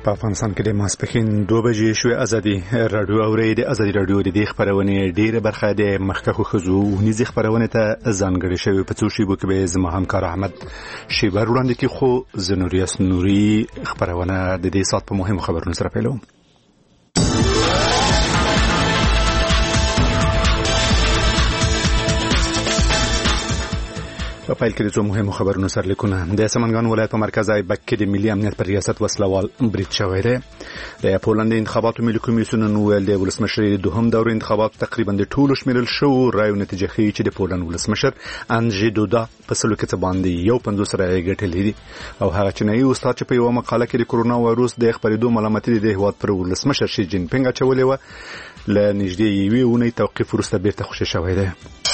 په افغانستان کې د ماسپښین 2 بجې شوې ازادي رادیو اوري د ازادي رادیو د خبرونه ډیره برخه د مخکخو خزو ونیزي خبرونه ته ځانګړې شوی په څو شیبو کې به زما همکار احمد شیبر وړاندې کې خو زنوریاس نوري خبرونه د دې سات په مهمو خبرونو سره پیلوم. په فایل کې د څو مهمو خبرونو سره لیکونه د سمنګان ولایت په مرکز ایبک کې د ملي امنیت پر ریاست وسلوال برید شوی دی. د پولند انتخاباتو ملي کمیسیون نو ویل د ولسمشر د دوهم دور انتخاباتو تقریبا د ټولو شمیرل شو رایو نتیجه ښیي چې د پولند ولسمشر انجی دودا په سلو کې څه باندې 150 رایې ګټلې دي او هغه چینایي استاد چې په یو مقاله کې د کورونا وایروس د خبرېدو ملامتي د هیواد پر ولسمشر شي جین پینګ اچولې و ل نږدې یوې اونۍ توقیف وروسته بیرته خوشی شوی دی.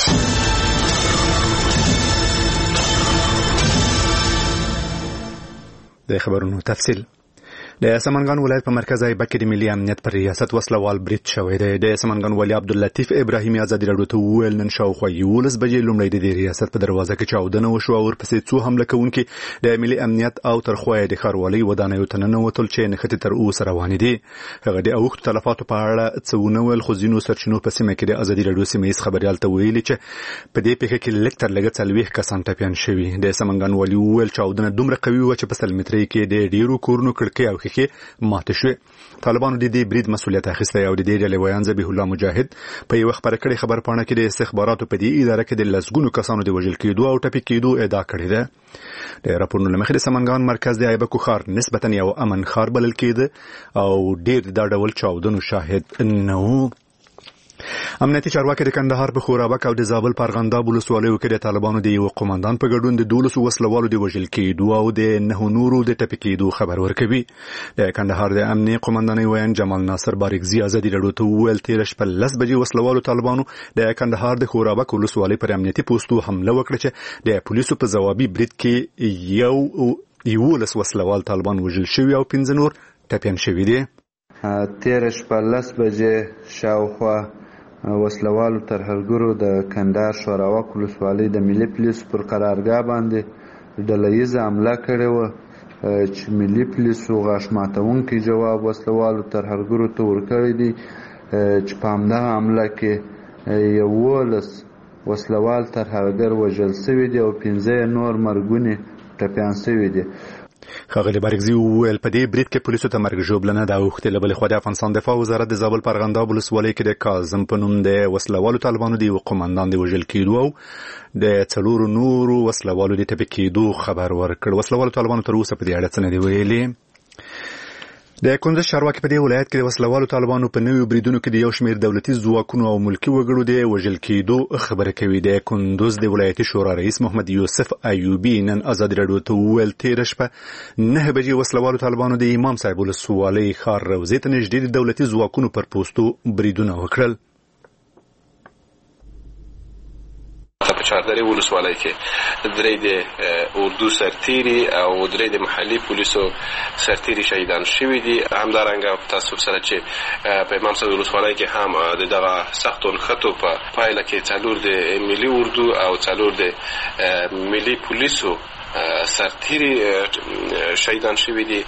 د خبرونو تفصیل د سمنګان ولایت په مرکز ایبک کې د ملي امنیت پر ریاست وسلوال برید شوی دی. د سمنګان والي عبداللطیف ابراهیمي ازادي راډیو ته وویل نن شاوخوا 11 بجې لومړی د ریاست په دروازه کې چاودنه وشو او ورپسې څو حمله کوونکي د ملي امنیت او ترخوی د ښاروالۍ ودانیو ته ننوتل چې نښتې تر اوسه روانې دي. هغه د اوښتو تلفاتو په اړه څه ونه ویل خو ځینو سرچینو په سیمه کې د ازادي راډیو سیمهیز خبریال ته ویلي چې په دې پیښه کې لږ تر لږه 40 کسان ټپیان شوي. د سمنګان والي وویل چاودنه دومره قوي وه چې په 100 مترۍ کې د ډیرو کورونو کړکۍ او ښیښې ماته شوې. طالبانو د دې برید مسؤلیت اخیستی او د دې ډلې ویان ذبیح الله مجاهد په یو خبره کړې خبر پاڼه کې د استخباراتو په دې اداره کې د لسګونو کسانو د وژل کېدو او ټپي کېدو ادعا کړې ده. د راپورونو له مخې د سمنګان مرکز د ایبک ښار نسبتا یو امن ښار بلل کېده او ډېر دا ډول چاودنو شاهد نه و. امنیتي چارواکي د کندهار په خورابک او د زابل په ارغنداب ولسوالیو کې د طالبانو د یو قوماندان په ګډون د 12 وسلوالو د وژل کېدو او د 9 نورو د ټپي کېدو خبر ورکوي. د کندهار د امنیتي قوماندانۍ ویان جمال ناصر بارکزي ازادي راډیو ته وویل تیر شپه 10 بجې وسلوالو طالبانو د کندهار د خورابک ولسوالۍ پر امنیتي پوسټو حمله وکړه چې د پولیسو په ځوابي برید کې یو وسلوال طالبان وژل شوی او 15 نور ټپیان شوي دي. تیر شپه 10 بجې شاوخوا وسلوالو ترهګرو د کندهار شوراوک ولسوالۍ د ملي پولیسو پر قرارګاه باندې ډلهییزه حمله کړې وه چې ملي پولیسو غاښ ماتونکی جواب وسلوالو ترهګرو ته ورکړی دی چې په همدغه حمله کې 11 وسلوال ترهګر وژل شوي دي او 15 نور مرګوني ټپیان شوي دي. ښاغلي بارکزي وویل په دې برید کې پولیسو ته مرګ ژوبلنه ده. اوښتې له بلې خوا د افغانستان دفاع وزارت د زابل په ارغنداب ولسوالۍ کې د کاظم په نوم د وسلوالو طالبانو د یو قوماندان د وژل کېدو او د 4 نورو وسلوالو د ټپي کېدو خبر ورکړ. وسلوالو طالبانو تر اوسه په دې اړه څه نه دي ویلي. د کندز چارواکي په دې ولایت کې د وسلوالو طالبانو په نویو بریدونو کې د یو شمېر دولتي ځواکونو او ملکي وګړو د وژل کېدو خبره کوي. د کندز د ولایتي شورا رئیس محمد یوسف ایوبي نن ازادي راډیو ته وویل تېره شپه 9 بجې وسلوالو طالبانو د امام صاحب ولسوالۍ ښار روضې ته نږدې د دولتي ځواکونو پر پوستو بریدونه وکړل. په چاردرې ولسوالۍ کې درې د اردو سرتیري او درې د محلي پولیسو سرتیري شهیدان شوي دي. همدارنګه تاسو سره چې په امام صاحب ولسوالۍ کې هم د دغه سختو نښتو په پایله کې 4 د ملي اردو او 4 د ملي پولیسو سرتیري شهیدان شوي دي.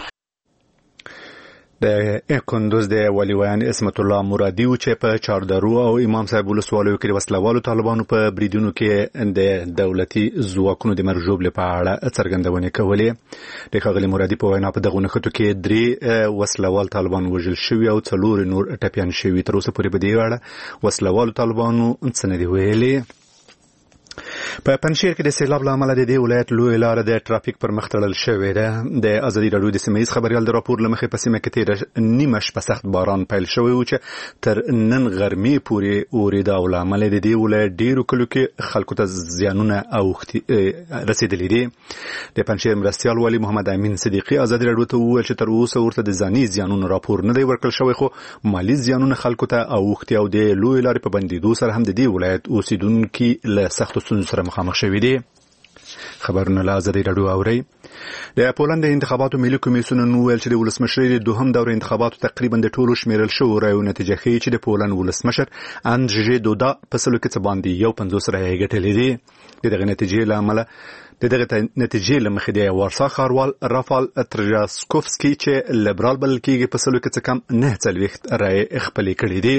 د کندوز د والي ویان اسمت الله مرادي چې په چاردرو او امام صاحب ولسوالیو کې وسلوالو طالبانو په بریدونو کې د دولتي ځواکونو د مرګ ژوبلې په اړه څرګندونې کولې. د ښاغلي مرادي په وینا په دغه نښتو کې 3 وسلوال طالبان وژل شوي او 4 نور ټپیان شوي. تر اوسه پورې په دې اړه وسلوالو طالبانو څه نه دي ویلي. په پنځیر کې د سیلاب له امله د دې ولایت لوی لار د ټرافیک پر مخ تړل شوې ده. د ازادي راډیو د سیمهیز خبریال د راپور له مخې په سیمه کې تېره نیمه شپه سخت باران پیل شوی و چې تر نن غرمې پورې اورېده او له امله د دې ولایت ډېرو کلو کې خلکو ته زیانونه رسېدلي دي. د پنځیر مرستیال والي محمد امین صدیقي ازادي راډیو ته وویل چې تر اوسه ورته د ځاني زیانونو راپور نه دی ورکړل شوی خو مالي زیانونه خلکو ته اوښتي او د لوی لارې په بندېدو سره هم د دې ولایت اوسیدونکي له سختو ستونزو سره مخامخ شوي دي. خبرونه له ازادي راډیو اورئ. د پولند انتخاباتو ملي کمیسیون نو ویل چې د ولسمشر د دوهم دور انتخاباتو تقریبا د ټولو شمیرل شو رایو نتیجه ښیي چې د پولند ولسمشر انجی دودا په سلو کې څه باندې 150 رایې ګټلې دي. دغه نتیجې له امله د دغه نتیجې لمخې د وارسا ښاروال رافال ترجاسکوفسکي چې لیبرال بلل کېږي په سلو کې څه کم 9 رایې خپلې کړې دي.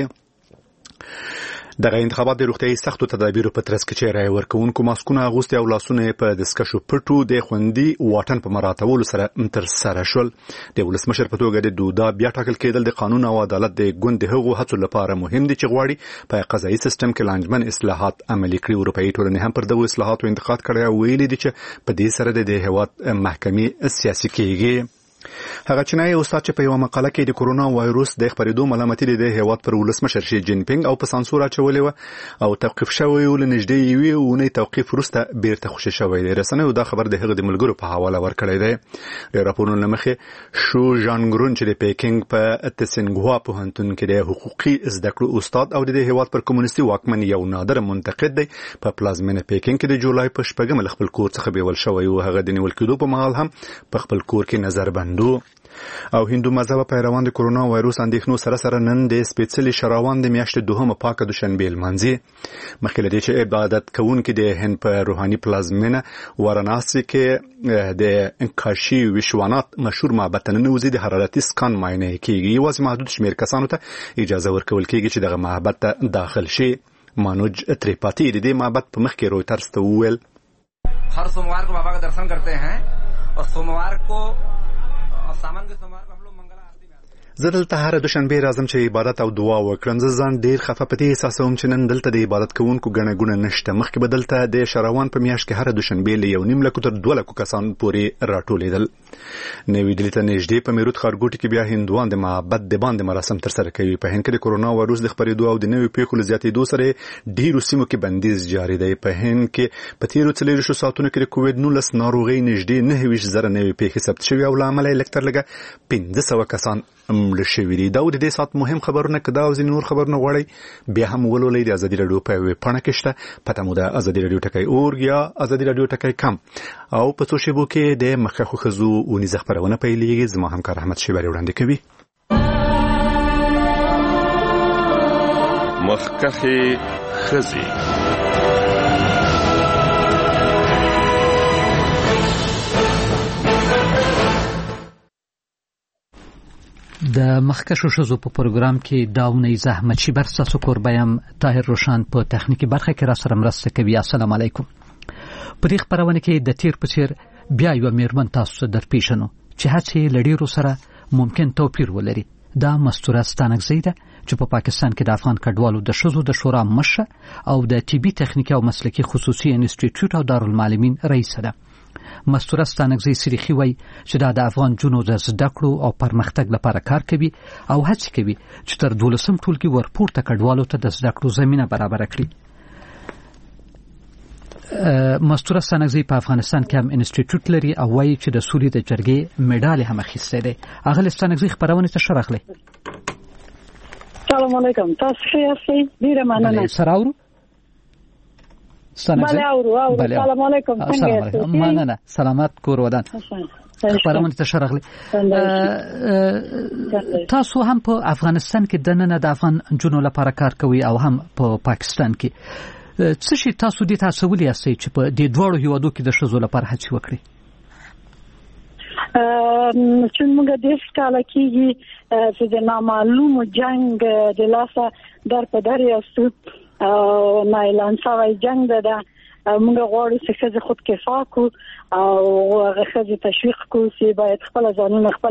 دغه انتخابات د روغتیايي سختو تدابیرو په ترڅ کې چې رایې ورکوونکو ماسکونه اغوستي او لاسونه په دستکشو پټو د خوندي واټن په مراعاتولو سره ترسره شول. د ولسمشر په توګه د دودا بیا ټاکل کېدل د قانون او عدالت د ګوند د هغو هڅو لپاره مهم دي چې غواړي په قضایي سیستم کې لانجمن اصلاحات عملي کړي. اروپایي ټولنې هم پر دغو اصلاحاتو انتقاد کړی او ویلي دي چې په دې سره د هېواد محکمې سیاسي کېږي. هغه چینایي استاد چې په یو مقاله کې د کورونا وایروس د خپرېدو ملامتي د هیواد پر ولسمشر شي جین پینګ او په سانسور اچولې و او توقيف شوی و لنږدې یوې اونۍ توقيف وروسته بیرته خوشی شوی دی. رسنیو دا خبر د هغه د ملګرو په حواله ورکړی دی. د راپورونو مخې شو ژانګرون چې د پیکینګ په تسنګوا پوهنتون کې د حقوقي زده کړو استاد او د هیواد پر کمونیستي واکمن یو نادر منتقد دی په پلازمینه پیکینګ کې د جولای په شپږم خپل کور څخه بیول شوی او هغه د نیول کېدو په مهال هم په خپل کور کې نظر بندو. او هندو مذهب پیروان د کورونا وایروس اندېښنو سره سره نن د سپېڅلي شراوان د میاشتې دوهمه پاکه دوشنبه لمانځي. مخکې له دې چې عبادت کوونکي د هند په روحاني پلازمینه واراناسي کې د کاشي وشوانات مشهور معبد ته ننوځي د حرارتي سکان معاینه کېږي. یوازې محدود شمېر کسانو ته اجازه ورکول کېږي چې دغه معبد ته داخل شي. مانوج تریپاتی د دې معبد په مخ کې رویترز ته وویل هر सोमवार को बाबा का दर्शन करते हैं और सोमवार को सामान के सोमवार को हम लोग मंगला आरती में زه دلته هر دوشنبه راځم چې عبادت او دعا وکړم. زه ځان ډیر خفه پتی احساسوم چې نن دلته د عبادت کوونکو ګڼه ګونه نشته. مخکې به دلته د شراوان په میاشت کې هر دوشنبه له 1.5 لک تر 2 لک کسان پورې راټولېدل. نوې دلته نږدې په میروت ښارګوټي کې بیا هندوان د معبد د باندې مراسم تر سره کوي. په هند کې د کورونا وایروس د خپرېدو او د نوې پیښو زیاتېدو سره ډیرو سیمو کې بندیز جاری دی. په هند کې په تیرو 40 ساعتونو کې د کووډ 19 ناروغي نږدې 9,000 نوې پیښې ثبت شوې او لامل یې لکتر لګه 1500 کسان مړ شوي دي. دا د دې سات مهم خبرونه کدا او ځینې نور خبرونه غواړي بیا هم ولولئ د ازادي رادیو په ویبپاڼه کې شته. پته مو ده ازادي رادیو ټکی اورګ یا ازادي رادیو ټکی کم او په څو شیبو کې د مخکخو خزو ونیزه خبرونه پیلېږي. زما همکار احمد شیبری وړاندې کوي. مخکخه خزي د مخکشو شزو په پروګرام کې داونی زحمت شي بر ساسو کوربایم طاهر روشان په تخنیکی برخه کې را سره مرسته کوي. السلام علیکم. په دې خبرونه کې د تیر په څیر بیا یو میرمن تاسو در پیښنو چې هڅه لړیرو سره ممکن توپیر ولري. دا مستوره ستانکزی ده چې په پاکستان کې د افغان کډوالو د شزو د شورا مشه او د طبي تخنیکی او مسلکی خصوصي انسټیټیوټ او دارالمعلمین رئیس ده. مستوره ستانکزی سریخي وای چې دا د افغان جنو د زده کړو او پرمختګ لپاره کار کوي او هڅه کوي چې تر 12 ټولګي ورپورته کډوالو ته د زده کړو زمينه برابر کړي. مستوره ستانکزی په افغانستان کې هم انسټیټیوټ لري او وایي چې د سولې د جرګې میډال هم اخیسته ده. هغه ستانکزی خبرونه ته شرحله. السلام علیکم. تاسو ښه یاست؟ ډیره مننه. سراورو بله السلام علیکم. څنګه مننه. سلامت کور ودان. خبرونه ته شرحله. تاسو هم په افغانستان کې د نن د افغان جنو لپاره کار کوي او هم په پاکستان کې. څه شي تاسو دې تاسو ولې اسئ چې په دې دوړو هیوادو کې د شزو لپاره هڅه وکړي؟ چې موږ د ښکاله کېږي چې د نامعلوم جنگ د لاسه در په در یاستو او نه اعلان شوی جنگ ده. موږ غواړو چې ښځې خود کفا کو او ښځې تشویق کو چې باید خپل ځانونه خپل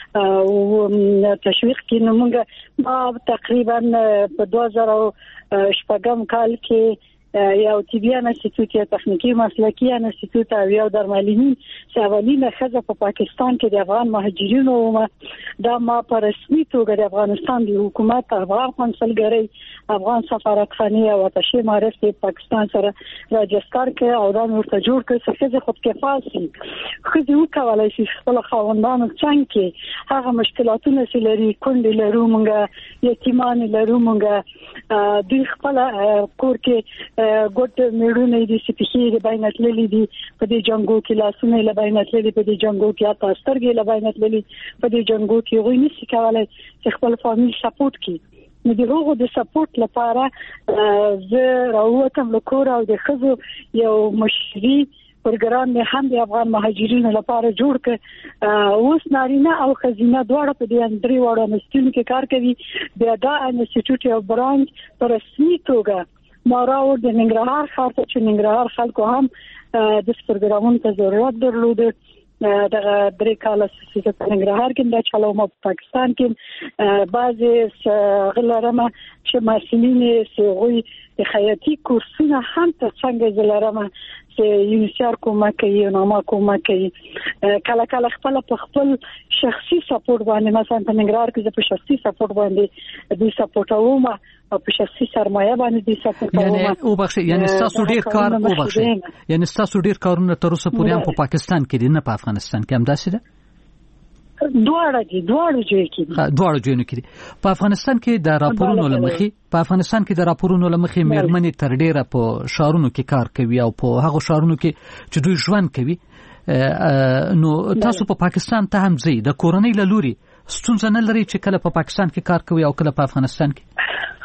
تشویق کړي. نو موږ تقریبا په 2000 کال کې یو طبي انسټیټیوټ یا تخنیکی مسلکی انسټیټیوټ او یو درملنی چې اولینه ښځه په پاکستان کې د افغان مهاجرینو دا ما په رسمي توګه د افغانستان د حکومت افغان کنسولګری افغان سفارتخانه او اتشې معرف د پاکستان سره راجستر کې او دا ورته جوړ کړ چې ښځه خود کفا شي. ښځه وکولای شي خپل خاوندانو څنګه هغه مشکلاتونه چې لري کونډې لرو مونږ یتیمان لرو مونږ د خپل کور کې ګوت میړونه دي چې په هیڅ باندې تللي دي په دې جنگو کې لاسونه له باندې تللي په دې جنگو کې اته سترګې له باندې تللي په دې جنگو کې غوښنه نشي کولای چې خپل فامیل سپورټ کړي. نو د هغو د سپورټ لپاره زه راووتم له کور او د ښځو یو مشري پروګرام هم د افغان مهاجرینو لپاره جوړ کړ. اوس نارینه او ښځینه دواړه په دې درې وړو انسټیټیوټ کې کار کوي. بیا دا انسټیټیوټ یو برانچ په رسمي توګه ما راوړ د ننګرهار ښار ته چې ننګرهار خلکو هم د پروګرامونو ته ضرورت درلوده. دغه درې کاله چې په ننګرهار کې د چلوم په پاکستان کې بعضې غلرمه چې مسلمانې سیغوی د خیاطي کورسونه هم ته څنګه زلرمه چې یونیسر کومه کوي نامه کومه کوي کله کله خپل په خپل شخصي سپورټ باندې مثلا په ننګرهار کې په شخصي سپورټ باندې د سپورټوم او په شخصي سرمایه باندې د سپورټوم یعنی او بخښي یعنی تاسو ډیر کار او بخښي یعنی تاسو ډیر کارونه تر اوسه پورې هم په پاکستان کې دي نه په افغانستان کې هم داسې ده. دواړه ځای کې په افغانستان کې د راپورونو لمخې مېرمنې تر ډیره په شهرونو کې کار کوي او په هغه شهرونو کې چې دوی ژوند کوي. نو تاسو په پاکستان ته هم ځئ د کورنۍ له لوري ستونزه نه لري چې کله په پاکستان کې کار کوي او کله په افغانستان کې؟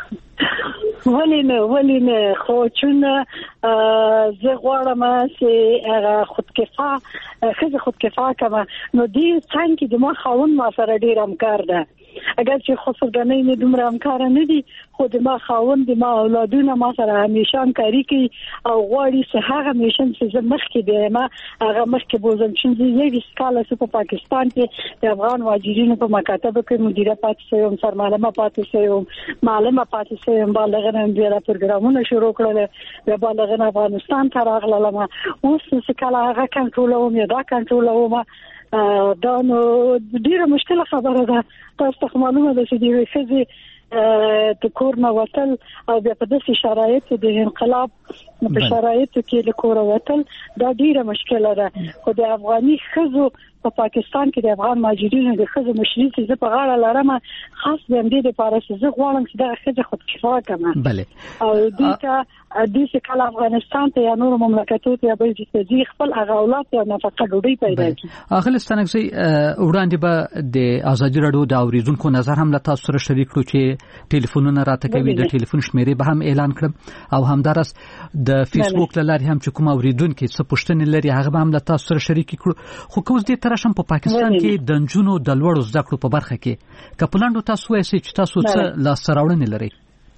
ولی نه خو چون زه غواړم چې خودکفا کما نو دې څنګه د ما خاون ما سره ډیر همکار ده. اگر چې خصوصګنۍ نه دومره همکار نه دي خو د ما خاون د ما اولادونه ما سره همیشه همکاري کوي او غواړي چې هغه میشن چې زه مخکې بیم هغه مخکې بوزم چې یو سکاله په پاکستان کې د افغان مهاجرینو په مکاتبه کې مدیره پاتې شوم سرمعلمه پاتې شوم معلمه پاتې شوم بالغ نه بیا پروګرامونه شروع کړل بیا بالغ نه افغانستان ته راغلم اوس سکاله هغه کنټرولوم یا دا کنټرولوم دا نو ډیره مشکله خبره ده. تاسو ته معلومه ده چې د ښځې د کور نه وتل او بیا په داسې شرایطو د انقلاب په شرایطو کې له کوره وتل دا ډیره مشکله ده. خو د افغاني ښځو په پاکستان کې د افغان مهاجرینو د ښځو مشري چې زه په غاړه لرم خاص د دې لپاره چې زه غواړم چې دا ښځه خودکفا کړم او دوی چې کله افغانستان ته یا نور مملکتو ته یا بل ځای خپل اولاد یا نفقه ډوډۍ پیدا کړي. اخل ستنګسي وړاندې به د ازادي رادیو د اوریدونکو نظر هم له تاسو سره شریک کړو چې ټلیفونونه راته کوي د ټلیفون شمیرې به هم اعلان کړم او همدارس د فیسبوک لاري هم چې کوم اوریدونکو څه پوښتنې لري هغه به هم له تاسو سره شریک کړو. خو کوم دې ترشم په پاکستان کې د نجونو د لوړو زده کړو په برخه کې کپلانډو تاسو وایي چې تاسو څه لاسراوړنې لري؟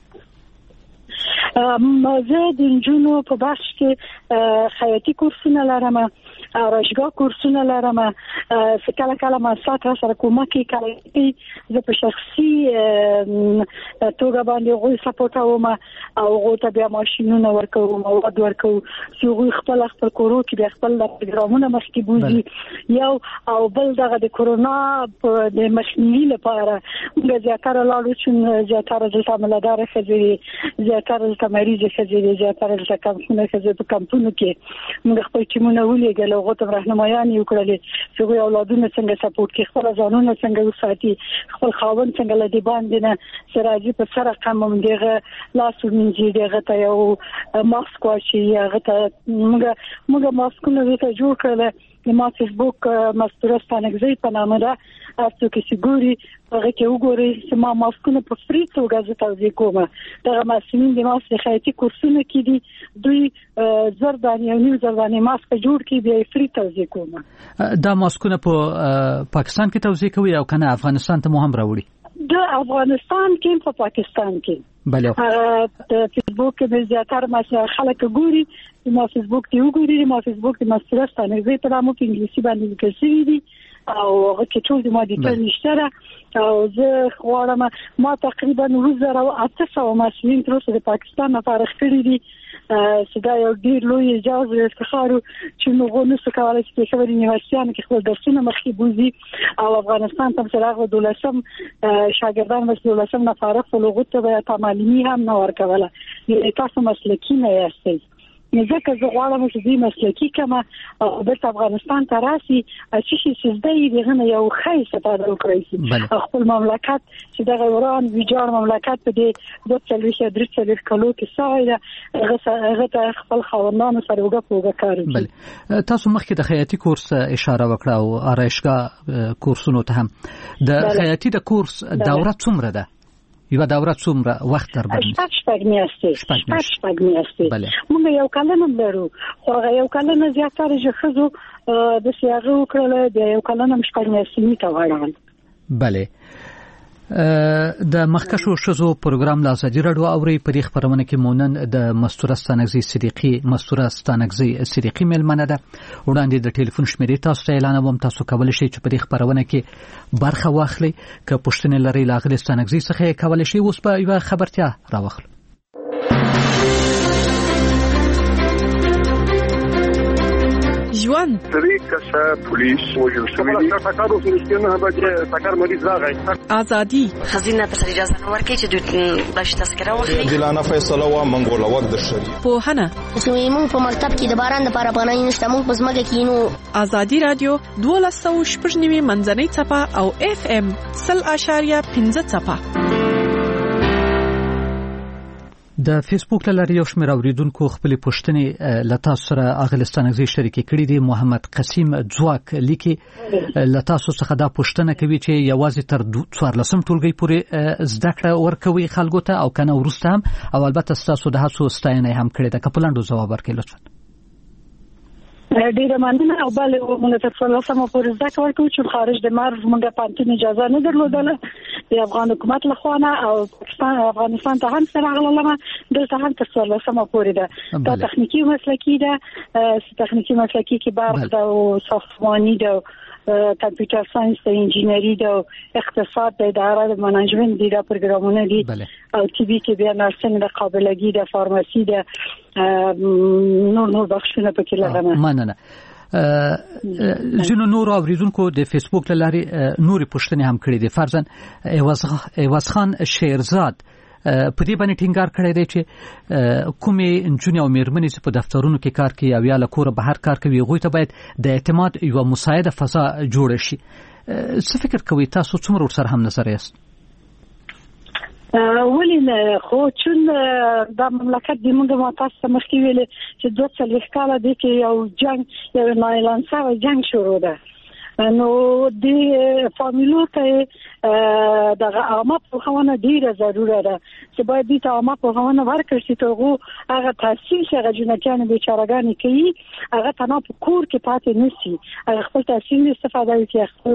زه د نجونو په بخش کې خیاطي کورسونه لرم راشګاه کورسونه لرم کله کله ما سره سره کومک کوي زه په شخصي توګه باندې غوي سپورټوم او غوته بیا ماشينونه ورکوم او مواد ورکوم چې غوي خپل کورو کې بیا خپل پروګرامونه مخکې بوزي یو او بل دغه د کورونا د مخنیوي لپاره موږ زیاتره لاړو چې زیاتره د عملدار خځې زیاتره د مریض خځې زیاتره د کمپونه خځې په کمپونو کې موږ خپل ټیمونه ولېږل او غوته راهنمایان یو کړل چې غوي اولادونه څنګه سپورټ کوي خپل ځانونه څنګه وساتي خپل خاوند څنګه لدی باندې نه سراجي په سره قمم دیغه لاسو منځي دیغه ته یو ماسک واچي هغه ته موږ ماسکونه ته جوړ کړل ما فیسبوک مستورستانګزي په نامه ده تاسو کې سګوري هغه کې وګورئ چې ما ماسکونه په فری توګه توزیع کوم. دا مسلمانین د ماسک خیاطي کورسونه کې دي دوی زرداني او نیو زرداني ماسک جوړ کړي بیا فری توزیع کوم. دا ماسکونه په پاکستان کې توزیع کوي او کنه افغانستان ته مو هم راوړي؟ د افغانستان کې په پاکستان کې بله د فیسبوک کې زیاتره ما خلک ګوري ما فیسبوک دی وګوري ما فیسبوک د مسترستانه زه په نامو کې انګلیسي باندې لیکل شوی دي او هغه کې ټول د ما د ټول نشته او زه غواړم ما تقریبا 1800 مسلمانین تر اوسه د پاکستان نه فارغ کړي دي چې دا یو ډیر لوی اجازه او افتخار چې موږ نو څه کولای شو چې په یونیورسيټونو کې خپل درسونه مخکې بوزي او افغانستان ته سره دولسم شاګردان مسلمان نه فارغ فلوغت ته تعلیمي هم نه ورکوله تاسو مسلکی نه یاستئ ځکه زه غواړم چې دې مسلکی کما او د افغانستان ته راسي چې زده دغه یو ښه استفاده وکړي خپل مملکت چې د غوران ویجاړ مملکت په دې د څلويشه درڅلې کلو کې ساده هغه خپل خاوندانو سره وګړو کار کوي. تاسو مخکې د خیاطي کورس اشاره وکړه او آرایشګاه کورسونو ته هم د خیاطي د کورس دوره څومره ده؟ یو دوره څومره وخت در باندې؟ شپږ میاشتې. موږ یو کلن لرو، خو یو کلن زیاتره چې خزو د سیاغه وکړل د یو کلن شپږ میاشتې ته وړاندې. بله. د مخکشو شزو پروګرام لا ازادي راډیو اوري په دې خبرونه کې مونن د مستوره ستانګزي صدیقي ملمنه ده. وړاندې د ټلیفون شمیرې تاسو ته اعلانوم، تاسو کولای شئ چې په دې خبرونه کې برخه واخلئ. که پوښتنه لرئ لاغلي ستانګزي څخه کولای شئ. اوس په یو خبرتیا راوخلو. ژوند طریقه پولیس وجل شوی تاکارو فلسطینه به تاکار مریض راغی. ازادي خزینه ته اجازه نه ورکړي چې د باش تذکره واخلي. دلانه فیصله و منګول وخت د شری پوهنه چې موږ په مکتب کې د باران لپاره پناه نشته، موږ په ځمکه کې نو. ازادي رادیو 12.9 منځنۍ څپه او FM 0.5 څپه. د فیسبوک لاري یو شمېر اوریدونکو خپل پوښتنې لتا سره اغلستانګزي شریکي کړې دي. محمد قسیم ځواک لیکي لتا څخه دا پوښتنه کوي چې یوازې تر 14 ټولګي پورې زده کړه ورکوي خلکو ته او کنه ورسته هم، او البته تاسو د هڅو ستاینه هم کړې ده. کپلانډو جواب ورکړي لطفا. ډیره مننه. او بل موږ ته څلورسمه پورې زده کړه ورکوو چې خارج د مرز موږ پانتون اجازه نه درلودله د افغان حکومت لخوا نه، او افغانستان ته هم سره غللمه دلته هم تر څلورسمه پورې ده. دا تخنیکی مسلکی ده، تخنیکی مسلکی کې برق ده او ساختمانی ده، کمپیوټر ساينس ده، انجینری ده، اقتصاد ده، اداره د منیجمنت دي، دا پروګرامونه دي، او ټي بي کې بیا نرسنګ ده، قابلګي ده، فارماسي ده، نور بخښونه پکې لرم. مننه. ځینو نور اوریدونکو د فیسبوک لاري نوري پوښتنې هم کړې دي. فرضاً ایواز خان شیرزاد په دې باندې ټینګار کړی دی چې کومې نجونې او میرمنې چې په دفترونو کې کار کوي او یا له کوره بهر کار کوي هغوی ته باید د اعتماد یوه مساعده فضا جوړه شي. څه فکر کوئ تاسو؟ څومره ورسره هم نظر یاست؟ ولی نه، خو چون دا مملکت د موږ متاسفه مخکې ویل چې 2 کاله دی کې یو نایلان سره جنگ شروع ده، نو د فامیلو ته د عامه پوهاونه ډیره ضروره ده چې باید د عامه پوهاونه ورکړي چې هغه تحصیل چې هغه جنکان بیچارهګان کوي هغه تنها په کور کې پاتې نشي، هغه خپل تحصیل استفاده وکړي، خپل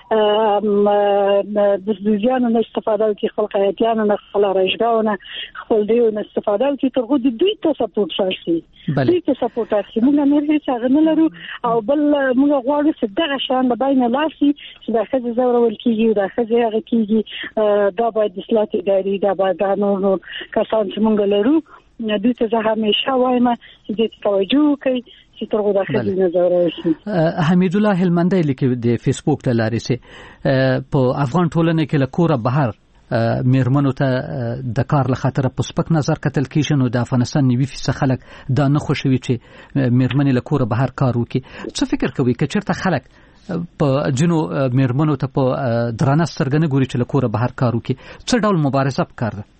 د ځوانانو نه استفاده وکړي، خپل قایتیانو نه، خپل راجګاونه، خپل دیو نه استفاده وکړي، ترغو د دوی ته سپورټ شي. دوی ته سپورټ شي. موږ نه هیڅ نه لرو، او بل موږ غواړو چې دغه شان د باینه لاسي چې د خځې زورول کیږي او د خځې هغه کیږي، دا باید اصلاح اداري، دا باید نور کسان چې موږ لرو دوی ته زه همیشه وایم چې دې توجه وکړي چې ترغو د خځې نه زورول شي. حمید الله هلمندی لیکي د فیسبوک ته لاري سي په افغان ټولنه کې له کوره بهر میرمنو ته د کار له خاطر په سپک نظر کتل کیږي، نو د افغانستان 90% خلک دا نه خوشوي چې میرمنې له کوره بهر کار وکړي. څه فکر کوي که چېرته خلک په جنو میرمنو ته په درانه سترګه نه ګوري چې له کوره بهر کار وکړي، څه ډول مبارزه پکار ده؟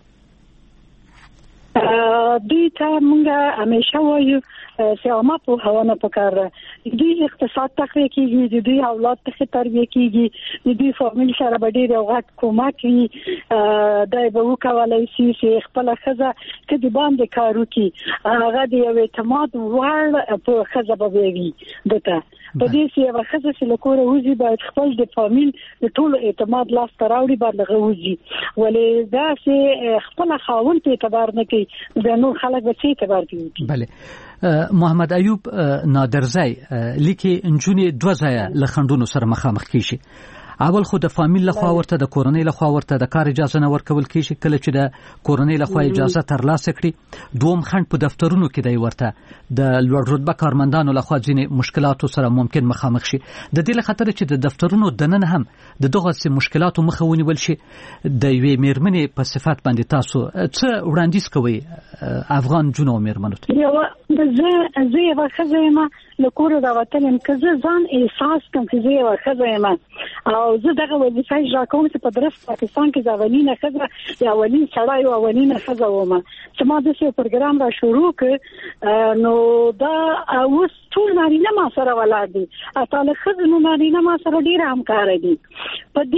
دوی ته موږ همیشه وایو چې عامه پوهاونه پکار ده. دوی اقتصاد تقویه کیږي، دوی اولاد ته تربیه کیږي، دوی فامیل سره به ډېر وخت کومک کوي، دا به وکولای شي چې خپل ښځه کې د باندې کار وکړي، هغه د یو اعتماد وړ په ښځه به وي. دته په دې چې یو ښځه چې له کوره وځي باید خپل د فامیل د ټولو اعتماد لاس ته راوړي، باید لغه وځي، ولې دا چې خپل خاوند ته اعتبار نه کوي د نور خلک به څه اعتبار کوي. بله. محمد ایوب نادرزی لیکي نجونې 2 ځایه له خنډونو سره مخامخ کیږي. اول خو د فامیل لخوا ورته د کورنۍ لخوا ورته د کار اجازه نه ورکول کیږي، کله چې د کورنۍ لخوا اجازه ترلاسه کړي. دوم خنډ په دفترونو کې دی ورته د لوړ رتبه کارمندانو لخوا ځینې مشکلاتو سره ممکن مخامخ شي. د دې لخوا چې د دفترونو دننه هم د دغه مشکلاتو مخه ونیول شي. د یوې میرمنې په صفات باندې تاسو څه وړاندیز کوئ افغان جنو میرمنو ته؟ زه یو ښځه یم له کوره راوتلم، که زه ځان احساس کوم چې زه یو ښځه یم او زه دغه وظیفه اجرا کوم چې په درست پاکستان کې اولینه ښځه یا اولین سړی او اولینه ښځه وم چې ما داسې پروګرام را شروع کړ، نو دا اوس ټول نارینه ما سره ولاړ دي، اته له ښځو نارینه ما سره ډېر همکاره دي. په دې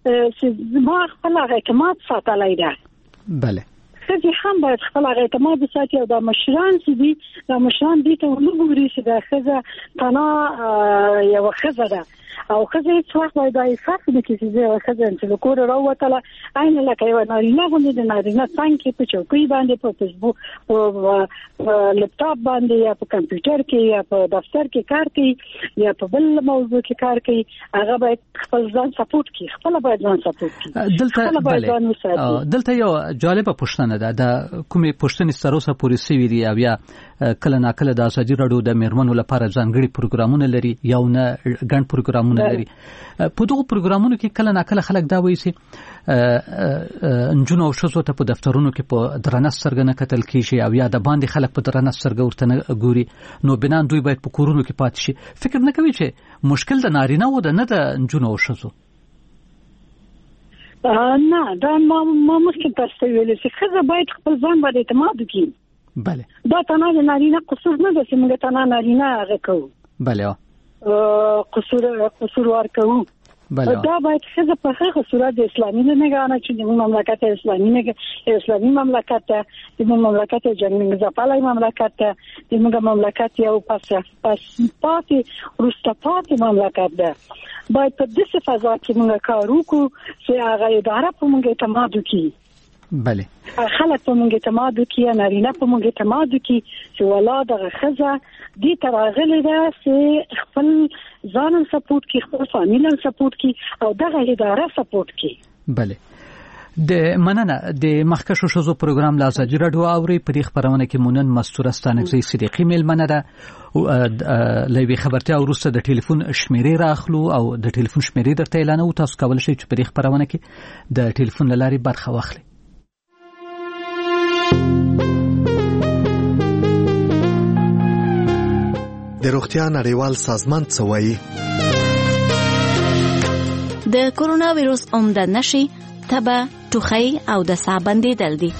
چې ما خپل اعتماد ساتلای دی. بله خزي هم باید خپل اعتماد ساتي او د مشران چې دي د مشران دي ته ولګوري چې د خزه تنا یو خزه ده او خزه هیڅ وخت باید د احساس نه کیږي چې خزه چې له کور راوتله عین لکه یو نارینه غوندې د نارینه څنګه په چوکۍ باندې په فیسبوک په لپټاپ باندې یا په کمپیوټر کې یا په دفتر کې کار کوي یا په بل موضوع کې کار کوي هغه باید خپل ځان سپورټ کړي خپل باید ځان سپورټ کړي. دلته یو جالبه پوښتنه ده د کومې پوښتنې سره اوسه پورې سوي دي او یا کله ناکله د ازادي راډیو د میرمنو لپاره ځانګړي پروګرامونه لري یا نه ګڼ پروګرامونه لري. په دغه پروګرامونو کې کله ناکله خلک دا وایي چې نجونو او ښځو ته په دفترونو کې په درنه سترګه نه کتل کېږي او یا د باندې خلک په درنه سترګه ورته نه ګوري نو بنا دوی باید په کورونو کې پاتې شي. فکر نه کوي چې مشکل د نارینه و د نه د نجونو او ښځو؟ نه دا ما مخکې تاسو ویل چې ښځه باید خپل ځان باندې اعتماد وکړي. بله دا تنها د نارینه قصور نه ده چې موږ تنها نارینه هغه کوو. بله قصور ورکوو. دا باید ښځه په هغه صورت د اسلامي نگاه چې د مملکت اسلامي مملکت ته د مملکت جنګ ځپلای مملکت ته د موږ مملکت یو پس پاتې ورستپاتې مملکت ده. باید په داسې فضا کې موږ کار وکړو چې هغه اداره په موږ اعتماد وکړي. بله خلک په موږ اعتماد وکړي نارینه په موږ اعتماد وکړي چې ولا دغه ښځه دې ته راغلې ده چې خپل ځان سپورټ کړي خپل فامیل سپورټ کړي او دغه اداره سپورټ کړي. بله د مننه د مخکښو ښځو پروګرام لا ازادي راډیو اوري په دې خبرونه کې مونن مستوره ستانګزي صدیقي میلمنه ده لوي خبرتیا وروسته د ټلیفون شمیرې راخلو او د ټلیفون شمیرې درته اعلانو تاسو کولای شئ چې په دې خبرونه کې د ټلیفون لاري برخه واخلئ. د روغتیا نړیوال سازمان څه وایي؟ د کورونا وایروس عمده نښې تبه، ټوخی او د ساه بندیدل دي.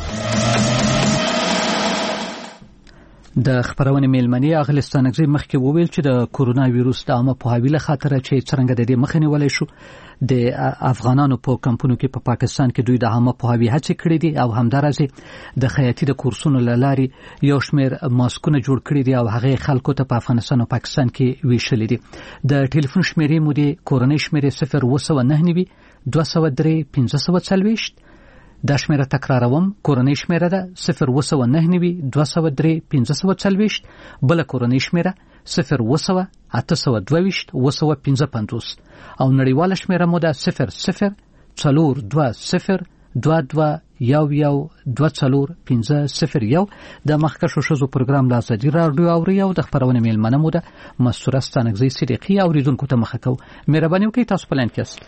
د خبرونه میلمنې اغلستانګزي مخکې وویل چې د کورونا وایروس د عامه پوهاوي له خاطر چې څنګه د دې مخه نیولای شو د افغانانو په کمپونو کې په پاکستان کې دوی د عامه پوهاوي هڅې کړې دي او همدارسه د خیاطي د کورسونو لاري یو شمېر ماسکونه جوړ کړي دي او هغه خلکو ته په افغانستان او پاکستان کې ویشل دي. د ټلیفون شمیرې مو دي کورنۍ شمیرې 029 203 1540. دا شمیره تکراروم کورنۍ شمیره ده 029 203 1540. بل کورنۍ شمیره 0 822 255 او نړیواله شمیره مو ده 00 420 22 24501. د مخکښو ښځو پروګرام لا ازادي راډیو اوري او د خبرونه میلمنه مو ده مستوره ستانګزي صدیقي اوریدونکو ته مخه کو. مهرباني وکړئ تاسو په لاین کې یاست.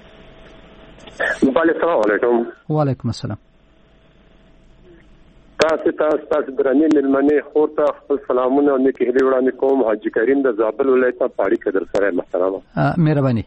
السلام علیکم. وعلیکم السلام. تاسو درنې مېلمنې خور ته خپل سلامونه او نیک هیلې وړاندې کوم. حاجی کریم د زابل ولایت پاړی کدر سره محترمه. مهرباني.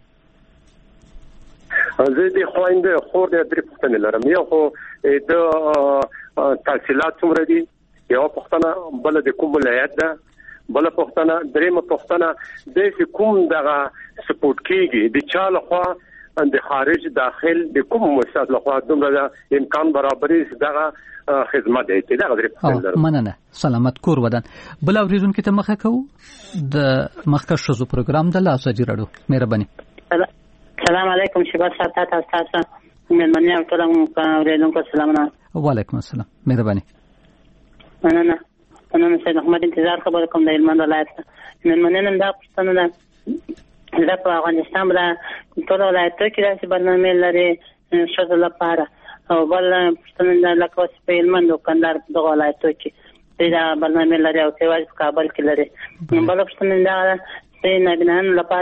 زه دې خويندې خور دې درې پوښتنې لرم. یو خو د تحصیلات څومره دي؟ یو پوښتنه بل د کوم ولایت ده؟ بل پوښتنه دریمه پوښتنه د کوم دغه سپورټ کیږي د چا لخوا د خارج داخل د کوم مؤسسات لخوا دومره امکان برابرې دغه خدمت دی دغه درې پوښتنې لرم. مننه. سلامت کور ودان. بل اوریدونکو ته مخه کو د مخکښو پروګرام د ازادي راډیو. مهرباني. السلام علیکم شباب ساتات تاسو مېلمنې او ټول اوریدونکو سلامونه. وعلیکم السلام. مهرباني. مننه سید احمد انتظار خبر کوم د هلمند ولایت. مېلمنې نن دا پوښتنه ده د افغانستان بل ټول ولایتونو کې داسې برنامه لري شته لپاره او بل پښتون لکه اوس په هلمند او کندهار دغه ولایتونو کې دا برنامه لري او سیواز په کابل کې لري. بل پښتون دا نه بنان لپاره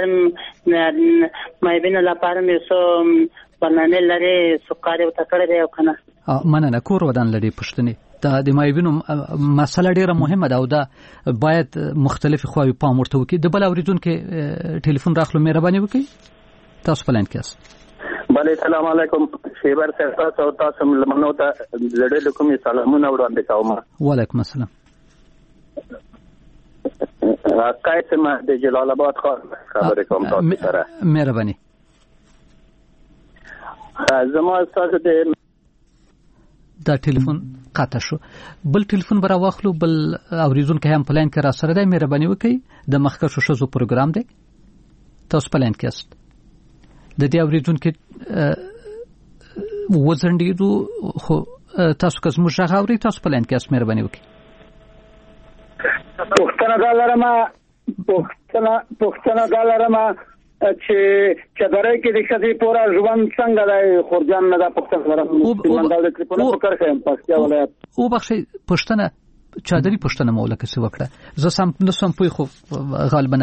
مې لپاره مې سو برنامه لري سکاري او تکړه دی او کنه. مننه کور ودان لري پښتني. دا د مایبینو مسله ډیره مهمه ده او دا باید مختلف خواوې پام ورته وکړي. د بل اوریدونکو ټلیفون راخلو مهرباني وکړئ تاسو په لاین کې یاست. بله السلام علیکم شیبر صاحب او تاسو ملمنو ته زړه کوم سلامونه وړاندې کوم. وعلیکم السلام. قائم د جلال آباد خبر کوم تاسو سره. مهرباني. زما تاسو ته دا ټلیفون قطع شو. بل ټلیفون برا واخلو. بل اوریدونکو هم پلان کې را سره دی. مهرباني وکړئ د مخکښو ښځو پروګرام دی. تاسو پلان کې است د دې اوریدونکو وزندېدو خو تاسو که زموږ غږ اورئ تاسو پلان کې است. مهرباني وکړئ. پوښتنه دا لرم چې درای کې د ښځې پورا ژوند څنګه دی خورجان نه دا پښتنه لرم منډال د ټلیفون په کار کې پښتیا ولایت او بخښي پښتنه چادري پښتنه مولا کې څه وکړه زه سم نه سم پوي خو غالبا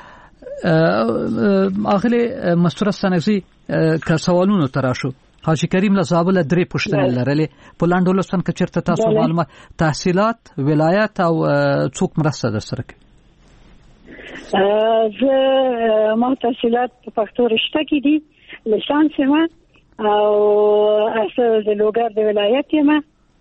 اغله مستور سنغزي که سوالونو تراشو حاجی کریم لزابل درې پښتنه لرلې په لاندولستان کې چیرته تاسو معلومات تحصیلات ولایت او څوک مرسته در سره کوي؟ زه ما تحصیلات په پښتو رشته کې دي لیسانس ما او اصل د لوګر د ولایت ما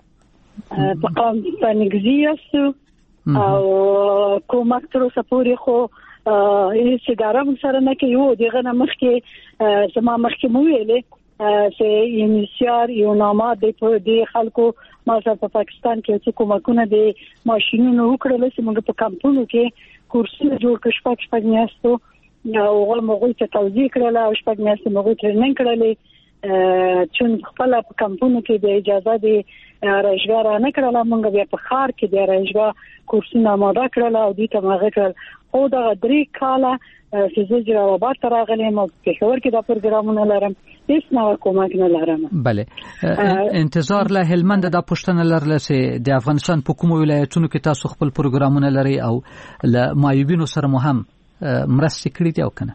په قام پنګزي است او کومک تر اوسه پورې خو هیڅ ګرام سره نه کوي. دغه نه مخکې زما مخکې مو ویلې چې انیشیار یو نامه د خلکو ما سره په پاکستان کې چې کومکونه د ماشینونو وکړل چې موږ په کمپونو کې کورسونه جوړ کړ شپږ میاشتو او هغه موږ ته توضیح کړل او شپږ میاشتې موږ ټریننګ کړلې چې خپل په کمپونو کې د اجازه د راځګار نه کړل. موږ بیا په خار کې د راځګار کورسونه ماده کړل او دې ته موږ کړل او دا 3 کاله چې زه جوابات راغلم او په خبر کې دا پروګرامونه لرم هیڅ نه کومک نه لرم. بله انتظار له هلمند دا پښتنه لرله چې د افغانستان په کومو ولایتونو کې تاسو خپل پروګرامونه لري او له مایوبینو سره مو هم مرسته کړې دي او کنه؟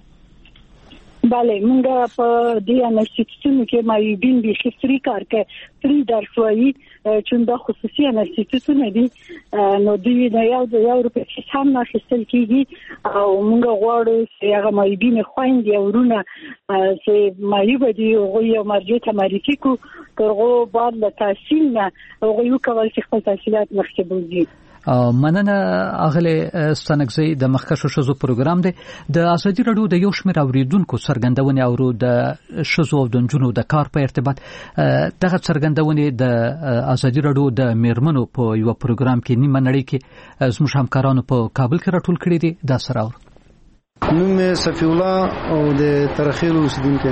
بله موږ په دې انسټیټیوټونو کې مایوبین به خپري کار کوي فری درس وایي چې دا خصوصي انسټیټیوټونه دي نو دوی د یو روپۍ هم نه اخیستل کیږي او موږ غواړو چې هغه مایوبین خويندې او ورونه چې مایوب دي او یو مرجع تمریکی کو ترغو بعد له تحصیل نه او یو کول چې خپل تحصیلات مخکې بوزي. مننه اغله ستنګزي د مخکښو ښځو پروګرام دی. د ازادي رادیو د یو شمېر اوریدونکو څرګندونې او د ښځو او د نجونو د کار په ارتباط دغه څرګندونې د ازادي رادیو د میرمنو په یو پروګرام کې نیمه نړۍ کې زموږ همکارانو په کابل کې راټول کړي دي. دا سره نوم صفی الله او د ترخیل اوسیدونکو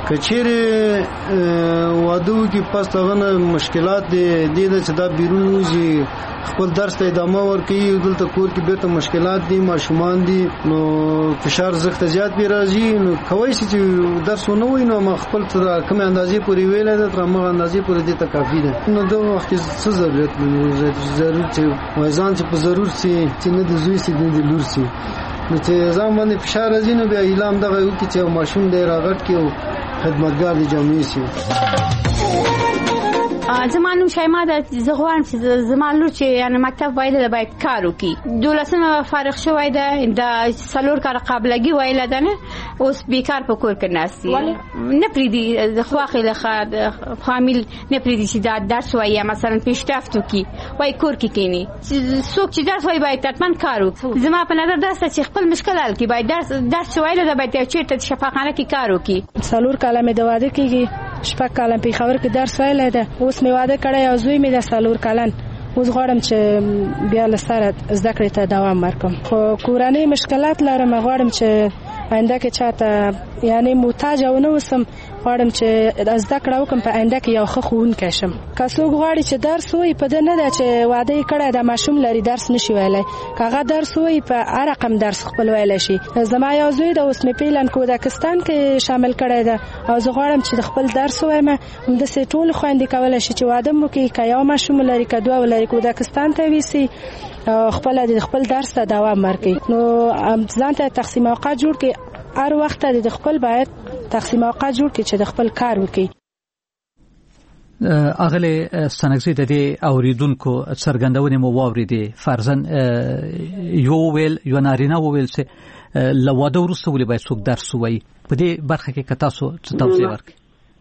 کچېره وادو کې پس تغنه مشکلات دي چې دا بیرون وځي خپل درس ته ادامه ورکړي دلته کور کې به ته مشکلات دي ماشومان دي نو فشار زخت زیات به راځي نو کوي چې درس نه وای نو خپل تر کوم اندازې پورې ویل ده تر هغه اندازې پورې دې ته کافي ده نو دا وخت څه ضرورت وایزان چې په ضرورت چې نه د زوی سي د لور سي نو چې ځان باندې فشار راځي نو بیا اعلان دغه یو چې ماشوم دی راغټ کې او خدمتګار دی جامع سي. زمانو شایما د زغوان چې زمانو چې یعنی مکتب باید کار وکړي 12 فارغ شوی ده د سلور کار قابلګي وایله ده نه اوس بیکار په کور کې ناشتي نه پریدي د خواخې له فامیل نه پریدي چې دا درس وایي مثلا پیشرفت وکړي وای کور کې کینی څوک چې درس وایي باید حتما کار وکړي. زما په نظر دا چې خپل مشکل حل کړي باید درس وایله ده باید چیرته شفاخانه کې کار وکړي. سلور کلمه د واده کېږي شپږ کلم په خبر کې درس وایله ده اوس می واده کړی او زوی می د سلور کلن اوس غواړم چې بیا لسره زده کړې ته دوام ورکړم خو کورنۍ مشکلات لرم غواړم چې آینده کې چاته یعنی محتاج او نه وسم غواړم چې زده کړه وکم په آینده کې یو ښه ښوونکی شم. که څوک غواړي چې درس وایي په دې نه ده چې واده یې کړی د ماشوم لري درس نشي ویلی که هغه درس وایي په هر رقم درس خپل ویلی شي. زما یو زوی د اوس مې پیلن کودکستان کې شامل کړی ده او زه غواړم چې د خپل درس وایم همداسې ټول خویندې کولی شي چې واده مو کوي که یو ماشوم لري که دوه ولري کودکستان ته ویسي خپل د خپل درس ته دوام ورکړي نو ځان ته تقسیم اوقات جوړ کړي هر وخت د خپل باید تقسیم اوقات جوړ کړي چې د خپل کار وکړي. اغله سنگزی د دې اوریدونکو څرګندونې مو واوریدې فرضاً یو ویل یو نارینه ویل چې لواده ورسته ولې باید څوک درس وایي په دې برخه کې که تاسو څه توضیح ورکړئ؟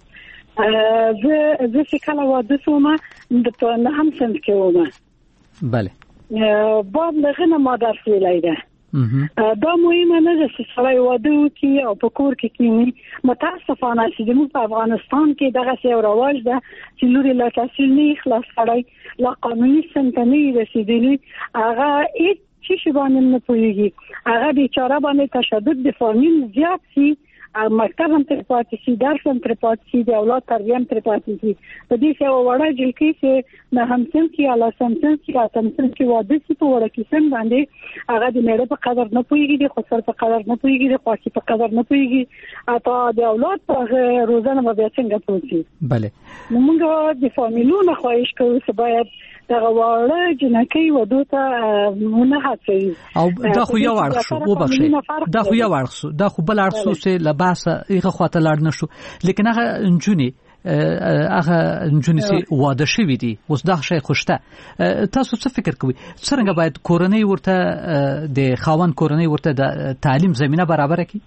زه چې کله واده شوم د نهم صنف کې وم بله بعد لغه نه ما درس ویلی ده دا مهمه نه ده چې سړی واده وکړي او په کور کې کینی. متاسفانه چې زموږ په افغانستان کې دغه یو رواج ده چې لوري لا تحصیل نه خلاص کړی لا قانوني سنتنی رسیدلی هغه هیڅ شي باندې نه پوهیږي. هغه بیچاره باندې تشدد د فامیل زیات شي، مکتب هم تر پاتې شي، درس هم تر پاتې شي، د اولاد تربیه هم تر پاتې شي. په دې څه وړه جلکی چې نه همسن کې اعلی سمسن کې اتمسن کې واده شي په وړه کې سم باندې هغه د میړه په قدر نه پوهیږي، د خسر په قدر نه پوهیږي، د خاصي په قدر نه پوهیږي، اته د اولاد په روزانه به څنګه پوهیږي. بله موږ د فامیلونو خواهش کوو چې باید دغه واړه جنکۍ ودو ته نه هڅوي. او دا خو یو اړخ شو، وبخښئ، دا خو یو اړخ شو، دا خو بل اړخ شو چې لباسه هغه خواته لاړ نشو. لیکن هغه انجونی سي واده شوی دي اوس دا شی خوشته. تاسو څه فکر کوئ څنګه باید کورنۍ ورته د خاوند کورنۍ ورته د تعلیم زمينه برابر کړي؟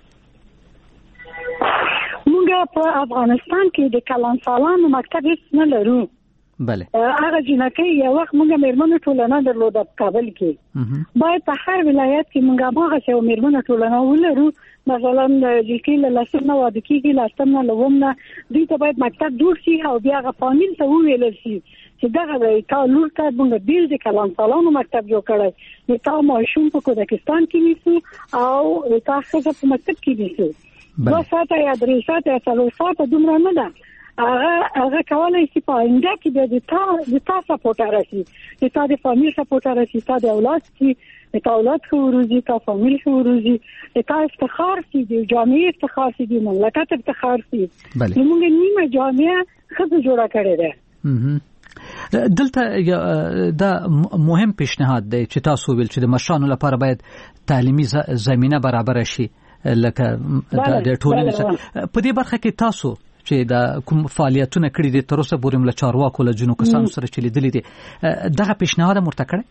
موږ په افغانستان کې د کلان سالانو مکتب هیڅ نه لرو. بله هغه جنکۍ یو وخت موږ میرمنو ټولنه درلوده په کابل کې. باید په هر ولایت کې موږ هغه چې میرمنو ټولنه ولرو. مثلا جلکی له لاسنه واده کېږي، لاسنه لومنه دوی ته باید مکتب جوړ شي او بیا هغه فامیل ته وویل شي چې دغه تا لور ته موږ بیل د کلان سالانو مکتب جوړ کړی، تا ماشوم په کوزاکستان کې نیسو او تا ښځه په مکتب کې نیسو. 2 ساعته یا 3 ساعته یا 4 ساعته دومره نه ده. هغه کولای شي په انده کې د تا سپورټ راشي، د تا د فامیل سپورټ راشي، تا د اولاد کې د تا اولاد خو روزي، تا فامیل خو روزي، د تا افتخار شي، د جامعې افتخار شي، د مملکت افتخار شي. موږ نیمه جامعه خزه جوړه کړې ده. دلته دا مهم پیشنهاد دی چې تاسو ویل چې د مشرانو لپاره باید تعلیمي زمينه برابر شي لکه د ټولنې په دې برخه کې تاسو چې دا کوم فعالیتونه کړی دي تر اوسه پورې مل چارواکو له جنو کسانو سره چې لیدلې دي دغه پیشنهاد مرته کړی؟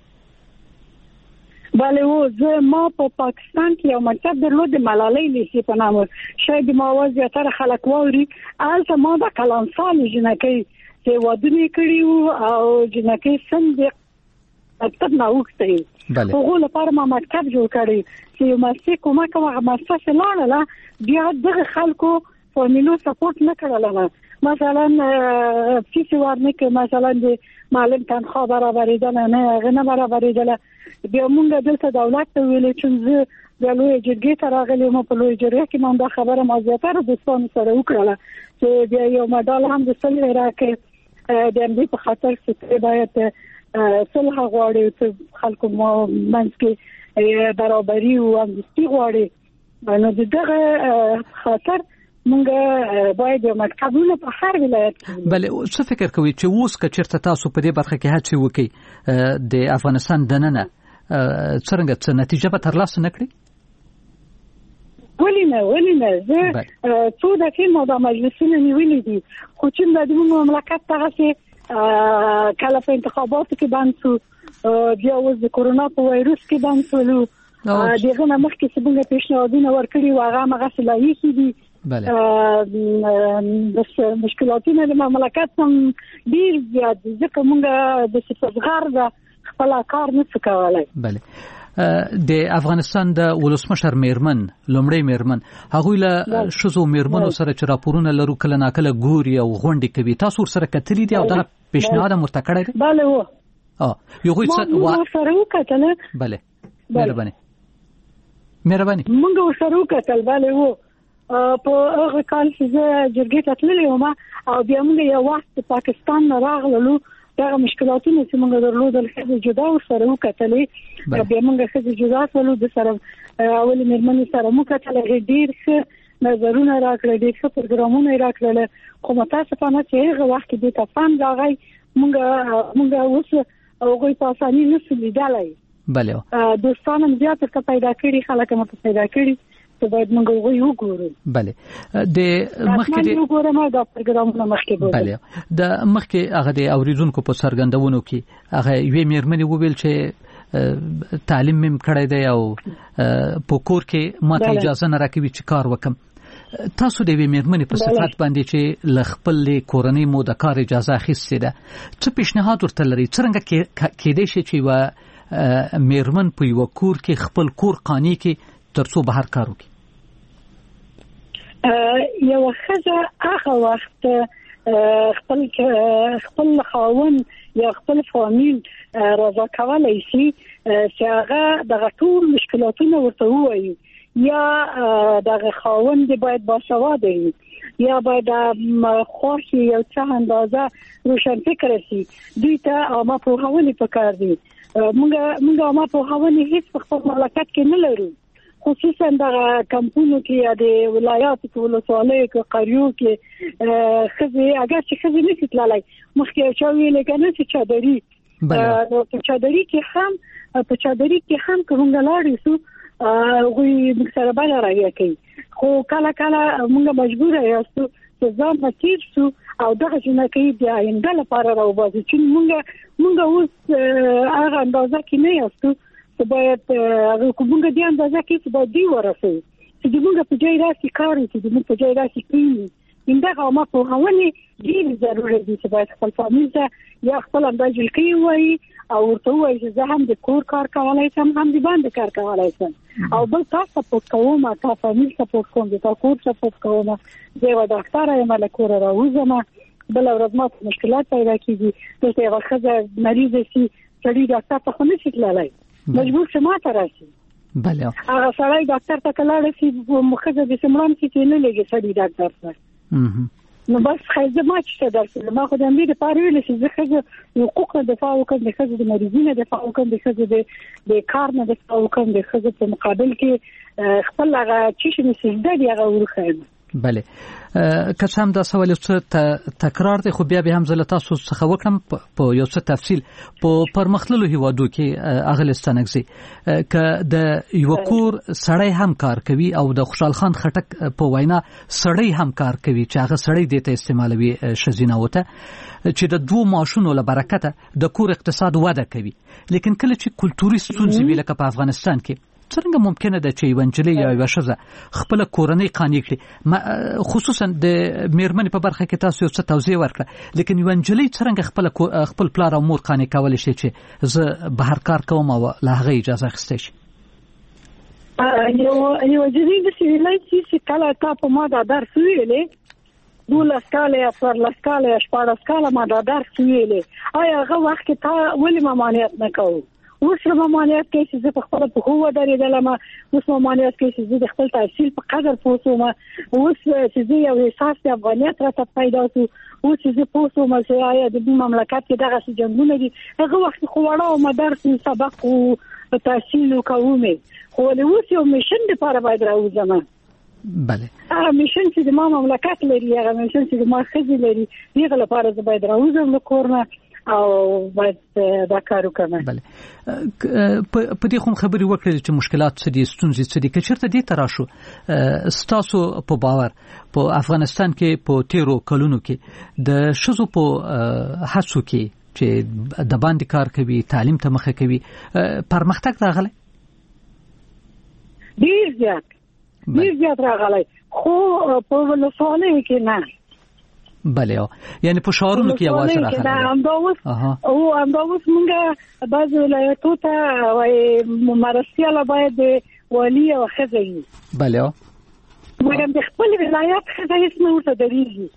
بله و زه ما په پاکستان کې یو مکتب درلود د ملالۍ لیسې په نامه، شاید ما زیاتره خلک واوري. هلته ما د کلان سال جنکۍ چې وادونه کړي وو او جنکۍ سم د مکتب نه وکړي، هغو لپاره ما مکتب جوړ کړی چې یو مؤسسې کومه هغه مؤسسه لاړله بیا دغه خلکو فامیلو سپورټ نه کړله. مثلا فیس ورنه کې مثلا د معلم تنخواه برابرېدل نه هغه نه برابرېدل. بیا موږ دلته دولت ته ویل چې زه د لوی جرګې ته راغلم په لوی جرګه کې ما دا خبره ما زیاتره دوستانو سره وکړه چې بیا یو مډال هم د صلح راکې د دې په خاطر چې باید صلح غواړي چې خلکو منځ کې برابري او همدستي غواړي. نو دغه خاطر مونږ باید مکتبونه په هر ولایت کې. بله څه فکر کوي چې اوس که چېرته تاسو په دې برخه کې هڅې وکړئ د افغانستان دننه څرنګه څه نتیجه به ترلاسه نه کړي؟ ولې نه زه څو دفعې ما دا مجلسونه نیولي دي، خو چې د مملکت دغسې کله په انتخاباتو کې بند شو، بیا اوس د کورونا په وایروس کې بند شولو، دغه نه مخکې چې موږ پیشنهادونه ورکړي وو هغه هماغسې لایقې دي. بس مشکلاتونه د مملکت هم ډیر زیات دي ځکه موږ د صفزغار د خپل کار نشو کولای. بله د افغانستان د ولسمشر میرمن لومړی میرمن هغوی له شزو میرمنو سره چې راپورونه لرو کله ناکله ګوري او غونډې کوي، تاسو ورسره کتلی دي او دغه پیشنهاد مرته کړی دی؟ بله و یو ورسره وکتل. بله مهرباني موږ ورسره وکتل. بله و په هغه کال چې زه جرګې ته تللی وم او بیا موږ یو وخت د پاکستان نه راغللو، دغه مشکلاتونه چې موږ درلودل ښځې جدا ورسره وکتلې، بیا موږ ښځې جدا شولو، د سره اولې مېرمنې سره مو کتل، هغې ډېر ښه نظرونه راکړل، ډېر ښه پروګرامونه یې راکړل، خو متاسفانه چې هغه وخت کې دې ته پام راغی موږ اوس هغوی په اساني نشو لیدلی. دوستان هم زیات ورته پیدا کړي، خلک هم ورته پیدا کړي چې باید موږ هغوی وګورو. بله د مخکې وګورم دا پروګرامونه مخکې د مخکې هغه د اوریدونکو په څرګندونو کې هغه یوې مېرمنې وویل چې تعلیم مې کړی دی او په کور کې ماته اجازه نه راکوي چې کار وکم. تاسو د یوې مېرمنې په صفت باندې چې له خپلې کورنۍ مو د کار اجازه اخیستې ده، څه پیشنهاد ورته لرئ؟ څرنګه کېدای شي چې یوه میرمن په یو کور کې خپل کور قانې کې ترڅو بهر کار وکړي؟ یو ښځه هغه وخت خپل خاوند یا خپل فامیل رضا کولای شي چې هغه دغه ټول مشکلاتونه ورته ووایي، یا دغه خاوند باید باسواده وي، یا باید خوښ یو څه اندازه روشنفکر شي. دوی ته عامه پوهاونې پکار دي. موږ عامه پوهاونې هیڅ په خپل مملکت کې نه لرو، خصوصا د کمپونو کې یا د ولایاتو په ولسوالیو کې قریو کې ښځې اگر چې ښځې نشي تللی، مخکې یو چا ویلې که نه چې چادري په چادري کې هم که موږ لاړې سو هغوی موږ سره بله رویه کوي، خو کله کله موږ مجبوره یاستو چې ځان نه تیر سو او دغه جنکۍ د آینده لپاره راوباسو چې موږ اوس هغه اندازه کې نه یاستو چې باید کومه دې اندازه کې چې باید دی ورسې چې موږ په ځای راسي کار چې موږ په ځای راسي کوي. انده ما په هونه ډیر ضروري دي چې باید خپل فامیل ته یا خپل اندازې کوي وای او ورته وای چې زه هم د کور کار کولای شم، هم د باندې کار کولای شم، او بل تاسو سپورټ کوم، تاسو فامیل سپورټ کوم، تاسو کور سپورټ کوم، زه و ډاکټر یم له کور راوځم، بل ورځ ما مشکلات پیدا کیږي، دلته یو ښځه مریض شي سړي ډاکټر ته خو نشي تللی، مجبور شمه ته راشي. بله هغه سړی ډاکټر ته کلاړ شي مخزه د سمران کې نه لګي سړي ډاکټر ته. نو بس خیزه ما چې درته ما خو د امید لپاره ویل چې زه خزه حقوق دفاع وکړم، د خزه د مریضینو دفاع وکړم، د خزه د کار نه دفاع وکړم، د خزه په مقابل کې خپل هغه چې نسیده دی هغه ورخم. بله که څه هم دا سوال څه تکرار دی، خو بیا به هم زه له تاسو څخه وکړم په یو څه تفصیل. په پرمختللو هیوادو کې اغلستانګزي که د یو کور سړی هم کار کوي او د خوشحال خان خټک په وینا سړی هم کار کوي چې هغه سړی دته استعمالوي شزینه وته چې د دوه ماشونو له برکته د کور اقتصاد وده کوي. لیکن کله چې کلتوري ستونزې وي لکه په افغانستان کې څنګه ممکنه ده چې یو انجلۍ یا یو ښځه خپل کورنۍ قانې کړي؟ خصوصا د میرمنې په برخه کې تاسو یو څه توضیح ورکړه، لیکن یو انجلۍ څنګه خپل پلار او مور قانې کولی شي چې زه بهر کار کوم او له هغه اجازه اخیستی شي؟ یو انجلۍ داسې ویلی چې کله تا په ما دا درس ویلی 12 کاله یا 14 کاله یا 14 کاله ما دا درس ویلی، آیا هغه وخت کې تا ولې ممانعت نه کوو؟ اوس ممانعت کوي چې زه په خپل په هو درېدلم، اوس ممانعت کوي چې زه د خپل تحصیل په قدر پوهوم، اوس چې زه یو احساس د افغانیت راته پیدا شو، اوس چې زه پوهوم چې آیا د دې مملکت کې دغه جنګونه دي. هغه وخت خو وړه او مدرس سبق او تحصیل کوم، خو اوس یو میشن لپاره باید راوځم. بله هغه میشن چې د ما مملکت لري، هغه میشن چې د ما ښځې لري، دغه لپاره زه باید راوځم له کورنه او باید دا کار وکړم. بله په دې خو خبرې وکړې چې مشکلات څه دي، ستونزې څه دي. که چېرته دې ته راشو ستاسو په باور په افغانستان کې په تیرو کلونو کې د ښځو په هڅو کې چې د باندې کار کوي، تعلیم ته مخه کوي، پرمختګ راغلی؟ ډېر زیات راغلی، خو په ولسوالیو کې نه. بله یعنی په شعارونو کې आवाज راغلی. همدا اوس مونږه بعض ولایتو ته وایي مرستیال باید والی او ښځه وي. بله مګر د خپل ولایت ښځه هیڅ نه ورته درېږي،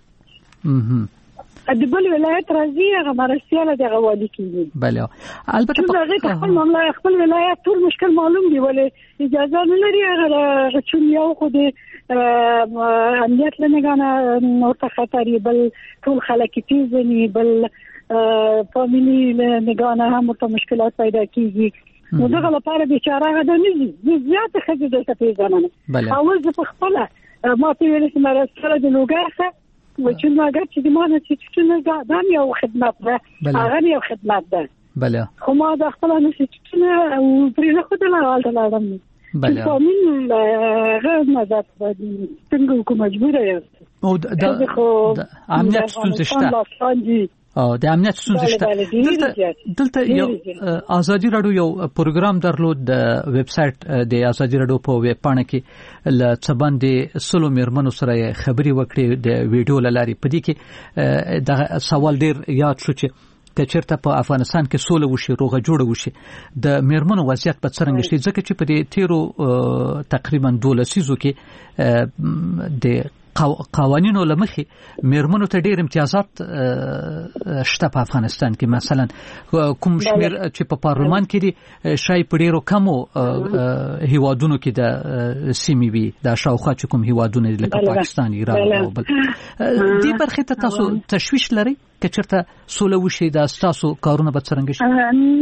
د بل ولایت راځي هغه مرستیال دغه والی کېږي. بله البته خپل ولایت ټول مشکل معلوم دی، ولې اجازه نه لري هغه چون یو خو د امنیت لنګانه نورته خطرې، بل ټول خلک پیژني، بل فامیلی لنګانه هم ورته مشکلات پیدا کیږي. نو دغه لپاره بیچاره غدا نه دي زیات خځې دلته پیژنه. اول زه په خپل ما په ویل چې مرسته د لوګرخه و چې ما ګټ چې ما نه چې دا یو خدمت ده، هغه یو خدمت ده. بله خو ما د خپل نه چې پرې نه خو د لاړم. بله فامیل غیر نظر باندې څنګه کوم مجبوره یم او د امنیت ستونزې شته. د امنیت ستونزې شته. دلته یو ازادي راډیو یو پروګرام درلود د ویب سټ د ازادي راډیو په ویب پاڼه کې ل څه باندې سلو میرمنو سره خبري وکړي د ویډیو لاري. په دې کې د سوال ډیر یاد شو چې کچرته په افغانستان کې سوله وشي روغه جوړه وشي د میرمنو وضعیت په څرنګه شي ځکه چې په دې تیرو تقریبا 12 کې د قوانینو لمخې میرمنو ته ډېر امتیازات شته په افغانستان کې مثلا کوم شمیر چې په پارلمان کې دي شای په ډېرو کمو هیوادونو کې د سیمې وي د شاوخوا چې کوم هیوادونه دي لکه پاکستان ایران او بل دې برخې ته تاسو تشویش لرئ که چېرته سوله وشي دا ستاسو کارونه به څرنګه شي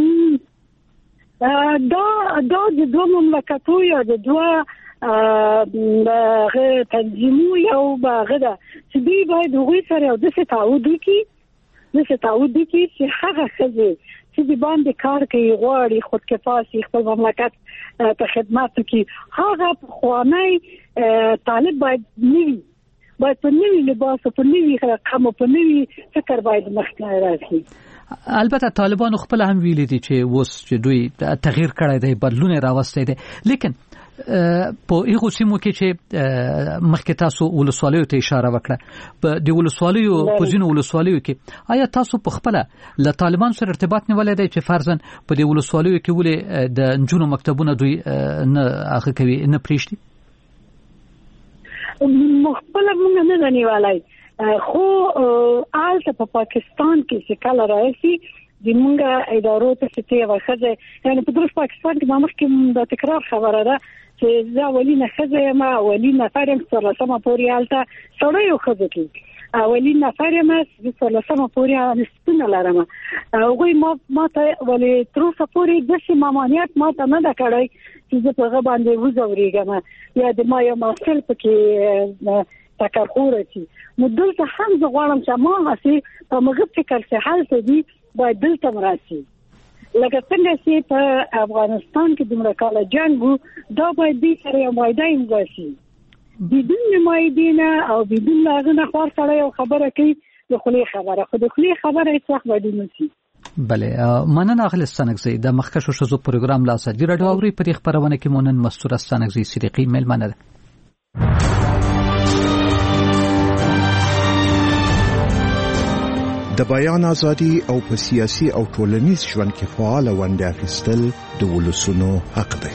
دا د دوه مملکتو یا د دوه هغه تنظیمو یو هغه ده چې دوی باید هغوی سره یو داسې تعهد وکړي چې هغه ښځې چې د باندې کار کوي غواړي خودکفا شي خپل مملکت ته خدمت وکړي هغه پخوانی طالب باید په نوي لباس په نوي رقم په نوي فکر باید مخکې راشي. البته طالبانو خپل هم ویلي دي چې اوس چې دوی تغییر کړی دی بدلون راوستی دی لیکن په هغه سیمو کې چې مخکې تاسو ولسوالیو ته اشاره وکړه په د ولسوالیو په ځینو ولسوالیو کې آیا تاسو په خپل له طالبان سره ارتباط نیولای دی چې فرضاً په د ولسوالیو کې ولې د نجونو مکتبونه دوی نه هغه کوي نه پریږدي مخبل موږ نه نیولای خو آلته په پاکستان کې چې کله راځي د موږ ادارو ته چې واخځه یعنی په دروس پاکستان کې ما مخکې د تکرار خبره ده چې زه اولینه خزه ما اولینه فرم سره سم پورې آلته سره یو خزه کې اولینه فرم سره سم پورې نسبونه لرم هغه ما ته ولې تر اوسه پورې د څه مامانیت ما ته نه دا کړی چې زه په غو باندې وزورېږم یا د ما یو مسل پکې تکرخوره چی نو دلته هم زه غواړم چې ما هسي په مغه فکر چې حالت دي باید دلته مراسي لکه څنګه چې په افغانستان کې د مرکاله جنگو دا باید دې سره یو مایدایم وشي بدون مایدینه او بدون هغه خبر سره یو خبره کوي د خلی خبره خو د خلی خبره هیڅ وخت باید نشي. بله مننه اخل استانکزی د مخکشو شزو پروګرام لا سجی راډیو اوري په خبرونه کې مونن مستور استانکزی صدیقی ملمنه د بیان ازادي او په سیاسي او ټولنیز ژوند کې فعال ونډه اخیستل د ولسونو حق دی.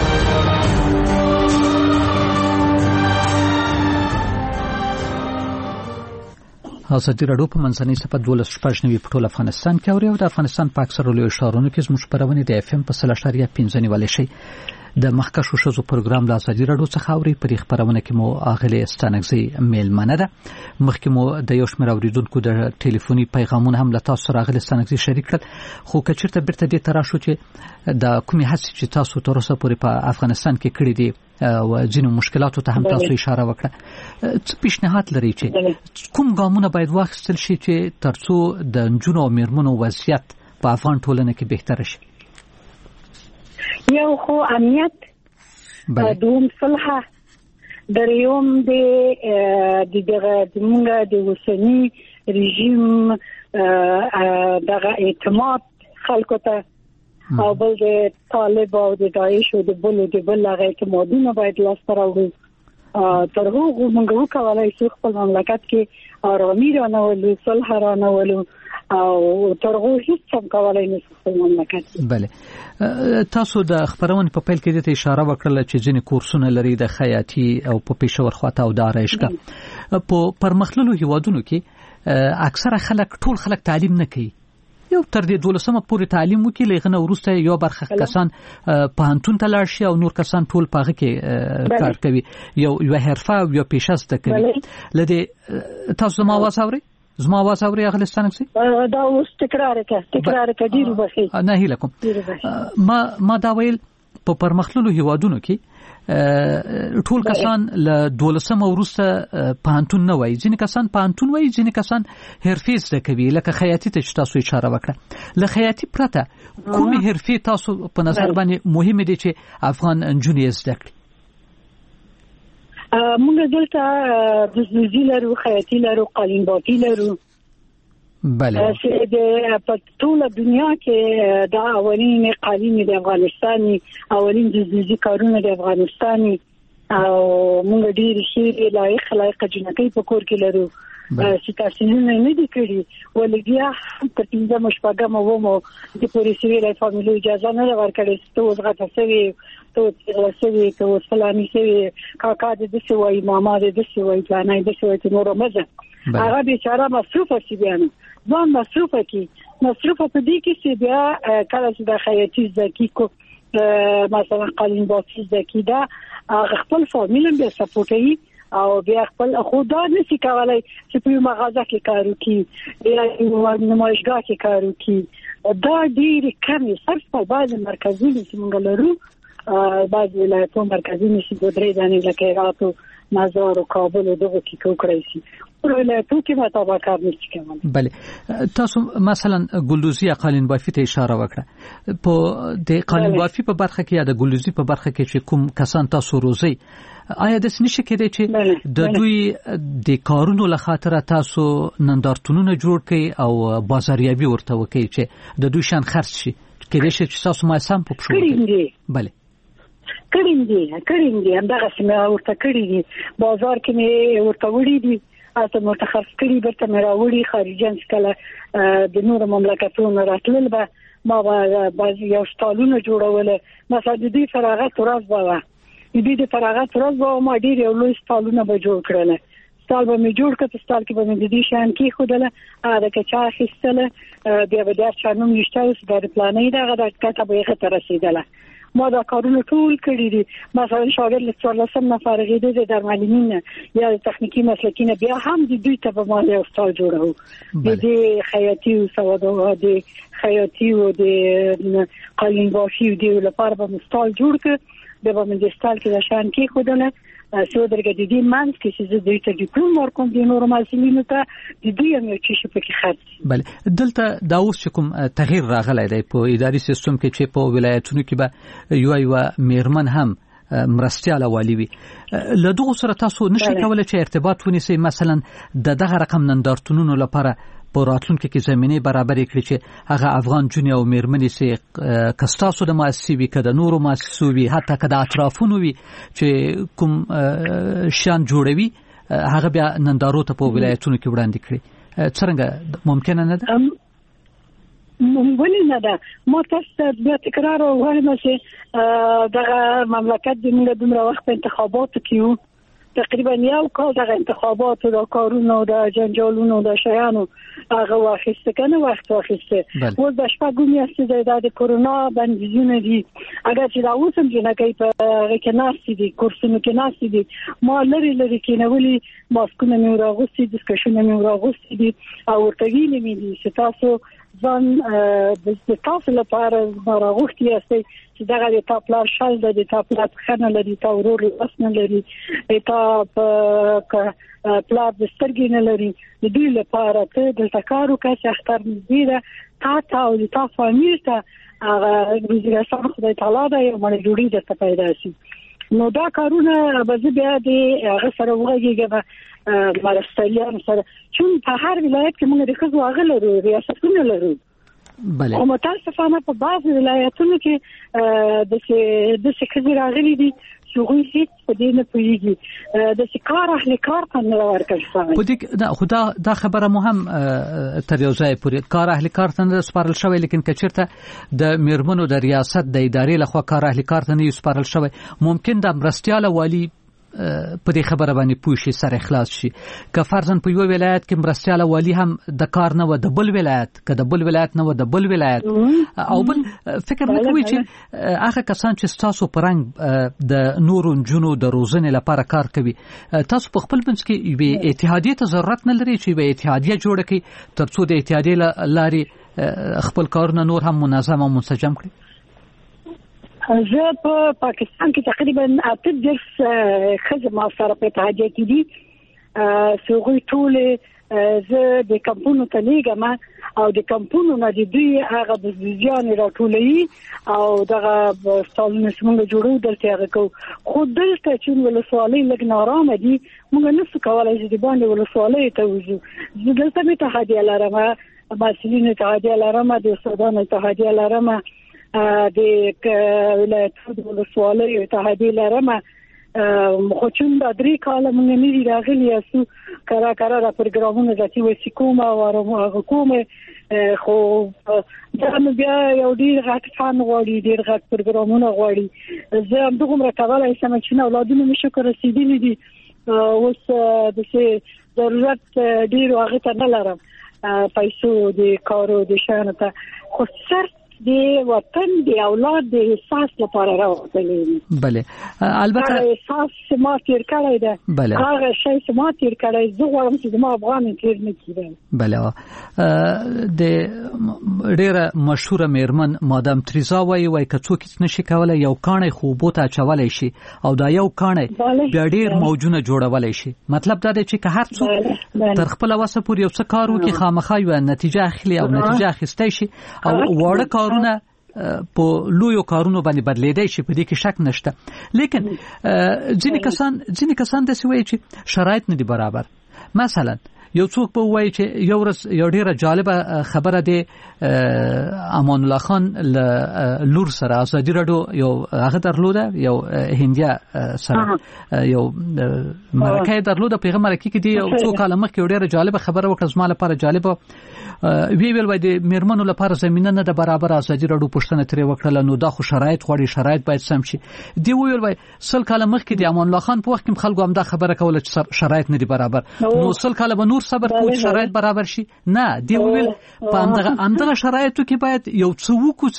ازادي راډیو په منځنۍ صفه 12 په ټول افغانستان کې اوري او د افغانستان په اکثر لوی ښارونو کې زموږ خبرونه د FM په 3.5 نیولې شي. د مخکشو شزو پروګرام لا ازادي راډیو څخه اوري په خبرونه کې مو اغلی استانکزی میلمنه ده مخکې مو د یو شمېر اوریدونکو د ټلیفوني پیغامونه هم له تاسو سره اغلی استانکزی شریک کړل خو کچرته بیرته دې تراشو چې د کومې هڅې چې تاسو تر اوسه پورې په افغانستان کې کړې دي او ځینو مشکلاتو ته هم تاسو اشاره وکړه څه پیشنهاد لري چې کوم ګامونه باید واخیستل شي چې ترڅو د نجونو او میرمنو وضعیت په افغان ټولنه کې بهتر شي؟ یو خو امنیت دوم صلح دریوم دغه موږ د وسنی رژیم دغه اعتماد خلکو ته او بل د طالب او د داعش او د بل هغه اعتمادونه باید لاس ته راوړو تر هغه موږ وکولای شو خپل مملکت کې آرامي رانولو صلح رانولو او ترغه هیڅ څه کولای نشي په مملکت. بله تاسو د خبرونه په پیل کې د اشاره وکړه چې ځینې کورسونه لري د خیاطي او په پېښور خواته او د آرایشګاه په پرمختللو هیوادونو کې اکثره خلک ټول خلک تعلیم نه کوي یو تر دې 12مه پورې تعلیم وکړي لغنه ورسته یو برخه کسان پوهنتون ته لاړ شي او نور کسان ټول پاغه کې کار کوي یو حرفه او یو پیشه زده کوي لدې تاسو زما आवाज اورئ زما आवाज اوري اغلستان سي دا اوس تکرار کې ډیر بخي نه هیله کوم ما دا ویل په پرمختللو هیوادونو کې ټول کسان له 12مه ورسته پوهنتون نه وایي ځینې کسان پوهنتون وایي ځینې کسان حرفې زده کوي لکه خیاطي ته چې تاسو اشاره وکړه له خیاطي پرته کومې حرفې تاسو په نظر باندې مهمه دي چې افغان نجونې زده کړي؟ موږ دلته دزدوزي لرو خیاطي لرو قالینبافي لرو بله په ټول دنیا کې دا اولین قالین د افغانستاني اولین دزدوزي کارونه د افغانستاني او موږ ډیر شي لایق جنکۍ په کور کې لرو چې تحصیلونه نه دي کړی ولې بیا تر 15 شپږم ومو د پولیسو ویلای فامیلو اجازه نه ورکړي چې اوس غټسوي ته وسوي ته وسلامي سوي کاکا د سوي ماما د سوي ځانای د سوي نور مزه هغه بیچاره مصروفه شي بیان ځان مصروفه کی مصروفه په دې کې چې بیا کله چې د خیاطي ځکی کو مثلا قالین بافي ځکی دا خپل فامیل به سپورټي او بیا خپل خدا نشي کولای چې په مغازه کې کار وکړي یا په نمایشګاه کې کار وکړي دا ډیر کمی صرف په بعض مرکزونو چې موږ لرو بعض ولایتونو مرکزونو چې د درې ځانې لکه هرات مزار او کابل دغه کې کوکړی شي ولایتونو کې مطابق کار نشي کولای. بله تاسو مثلا ګلدوزي قالین بافي ته اشاره وکړه په د قالین بافي په برخه کې یا د ګلدوزي په برخه کې چې کوم کسان تاسو روزي آیا د نشي کېدای چې د دوی د کارونو لخاطر تاسو نندارتونونه جوړ کړئ او بازاریابي ورته وکړئ چې د دوی شان خرڅ شي کېدای شي چې تاسو ما سم په پښو کړئ. بله کړم دي همدغه سیمه ورته کړی دي بازار کې مې ورته وړي دي اته متخصص کړي برته مې راوړي خارجان کله د نور مملکتونو راتلل به ما بعض یو سټالونه جوړول مثلا د دې فراغت ورځ به د فراغت ورځ به ما ډیر یو لوی سټالونه به جوړ کړل سټال به مې جوړ کړ سټال کې به مې د دې شان کې خودله دا کې چا خستله بیا به دا چانوم نشته اوس د پلانې دغه د کتابه یې ته رسیدله ما دا کارونه ټول کړی دي مثلا شاګرد له 14 نه فارغېده د معلمین یا تخنیکی مسلکین بیا هم د دوی ته به ما یو سټال جوړو د خیاطي او سوادو د خیاطي او د قالین بافي د لپاره به سټال جوړ کړ د به من سټال کې د شان کې خودله سو درګه د دې مانس کې چې دوی ته ډیپلوم ورکوم د نورمال سیمینو ته د دوی هم یو چې په کې خرڅ. بله دلته دا اوس چې کوم تغییر راغلی دی په اداري سیستم کې چې په ولایتونو کې به یو میرمن هم مرستیاله والی وي له دغه سره تاسو نشئ کولای چې ارتباط ونیسئ مثلا دغه رقم نندارتونونو لپاره په راتلونکي کې زمينه برابر کړي چې هغه افغان جونې او میرمنې سي کستاسو د مؤسسې وي کده نورو مؤسسو وي حتی کده اطرافونو وي چې کوم شان جوړوي هغه بیا نندارو ته په ولایتونو کې وړاندې کړي څنګه ممکن نه ده ممکن نه ده ما تاسو بیا تکرار وایم چې دغه مملکت د موږ دومره وخت انتخابات کیو تقریبا یو کال د انتخابات او کارونو د جنجالونو د شیانو هغه واخیسته کنه وخت واخیسته و د شپږو میاشتې د کرونا بندیزونه دي اگر چې دا اوسم جنګي په غکناسي دي کورسونو کې ناسي دي ما لري کې نه ولي ماسکونه مې راغوستي ډسکشن مې راغوستي دي او ورته مې دي چې تاسو ځان د تاسو لپاره راغوستي یاستئ چې دغه د تاپلار شال د تاپلار خنه لري تا ورور اسنه لري تا پلار د سترګې نه لري د دوی لپاره ته د تکارو کې اختر نزيده تا او د تا فامیل ته هغه وزیرستان خدای تعالی دا یو مړ جوړی د پیدا شي نو دا کارونه به بیا د هغه سره وګړي مرستيان سره چون په هر ولایت کې موږ د خزو اغلرو ریاستونه لرو بله او متاسفانه په بعض ولایتونو کې د څه راغلي دي چې هغوی هیڅ په دې نه پوهېږي د کار اهل کار ته نه ورکړل شوی په دې خو دا خبره مهم تر یو ځای پورې کار اهل کار ته نه سپارل شوی لیکن که چېرته د میرمنو د ریاست د ادارې لخوا کار اهل کار ته نه سپارل شوی ممکن د مرستیاله والی په دې خبره باندې پوه شي سره اخلاص شي که فرضاً په یو ولایت کې مرستیاله والی هم د کار نه و د بل ولایت که د بل ولایت نه و د بل ولایت او بل فکر نه کوي چې هغه کسان چې تاسو پرنګ د نورو جنو د روزنې لپاره کار کوي تاسو په خپل منځ کې یو اتحادیه ته ضرورت نه لري چې یو اتحادیه جوړ کړي ترڅو د اتحادیه لارې خپل کارونه نور هم منظم او منسجم کړي زه په پاکستان کې تقریبا 8 خدمات سره په اتحادیه کې دي سوغوی ټول زه د کمپونو ته لیږم او د کمپونو نه د دوی هغه د ځان راټولوي او دغه ستالونه څنګه جوړو دلته هغه کو خو دلته چې ولسوالۍ لګ نارامه دي موږ نه څه کولای چې د باندې ولسوالۍ ته وځو زه دلته مې اتحادیه لرم مسؤلین اتحادیه لرم د استادانو اتحادیه لرم د ولایتونو ولسوالۍ اتحادیه لرم خو چې دا 3 کال موږ نه دی راغلی اسو کارا را پروګرامونه ذاتي وسی کومه او کومه خو دا بیا یو ډیر غټ فان غوړي ډیر غټ پروګرامونه غوړي زه هم دغه راکواله سم چې نو اولادونه مې شکر رسیدلی دي اوس د څه ضرورت ډیر هغه ته نه لرم پیسو د کارو د شان ته خو سر د وطن د اولاد د احساس لپاره راوړل بله البته احساس ما تیر کړی ده بله هغه شی ما تیر کړی زه غواړم چې ما افغان تیر نه کیږي بله د ډیره مشهوره میرمن مادام تریزا وایي کڅوک نشي کولای یو کانه خوبوت اچولای شي او دا یو کانه بیا ډیر موجونه جوړولای شي مطلب دا دی چې هر څوک تر خپل وسه پورې یو څه کار وکړي خامخا یو نتیجه اخلي او نتیجه اخیستای شي او وړه کارونه په لویو کارونو باندې بدلیدای شي په دې کې شک نشته لیکن ځینې کسان د سوي چې شرایط نه دي برابر مثلا یو څوک په وایي چې یو ورځ یو ډیره جالبه خبره ده امان الله خان لور سره ازادي راډیو یو هغه درلوده یو هندیا سره یو مرکه درلوده پیغمبر کې دی یو څو کال مخکې ډیره جالبه خبره وکړه زما لپاره جالبه ویل وای د میرمنو لپاره زمينه نه د برابر ازادي راډیو پښتنه ترې وکړه نو دا خو شرایط غوړي شرایط باید سم شي دی ویل وای سل کال مخکې د امان الله خان په وخت کې خلکو هم دا خبره کوله چې شرایط نه دي برابر نو سل کال به نور صبر کوي شرایط برابر شي نه دی ویل په همدغه شرایطو کې باید یو څه وکړو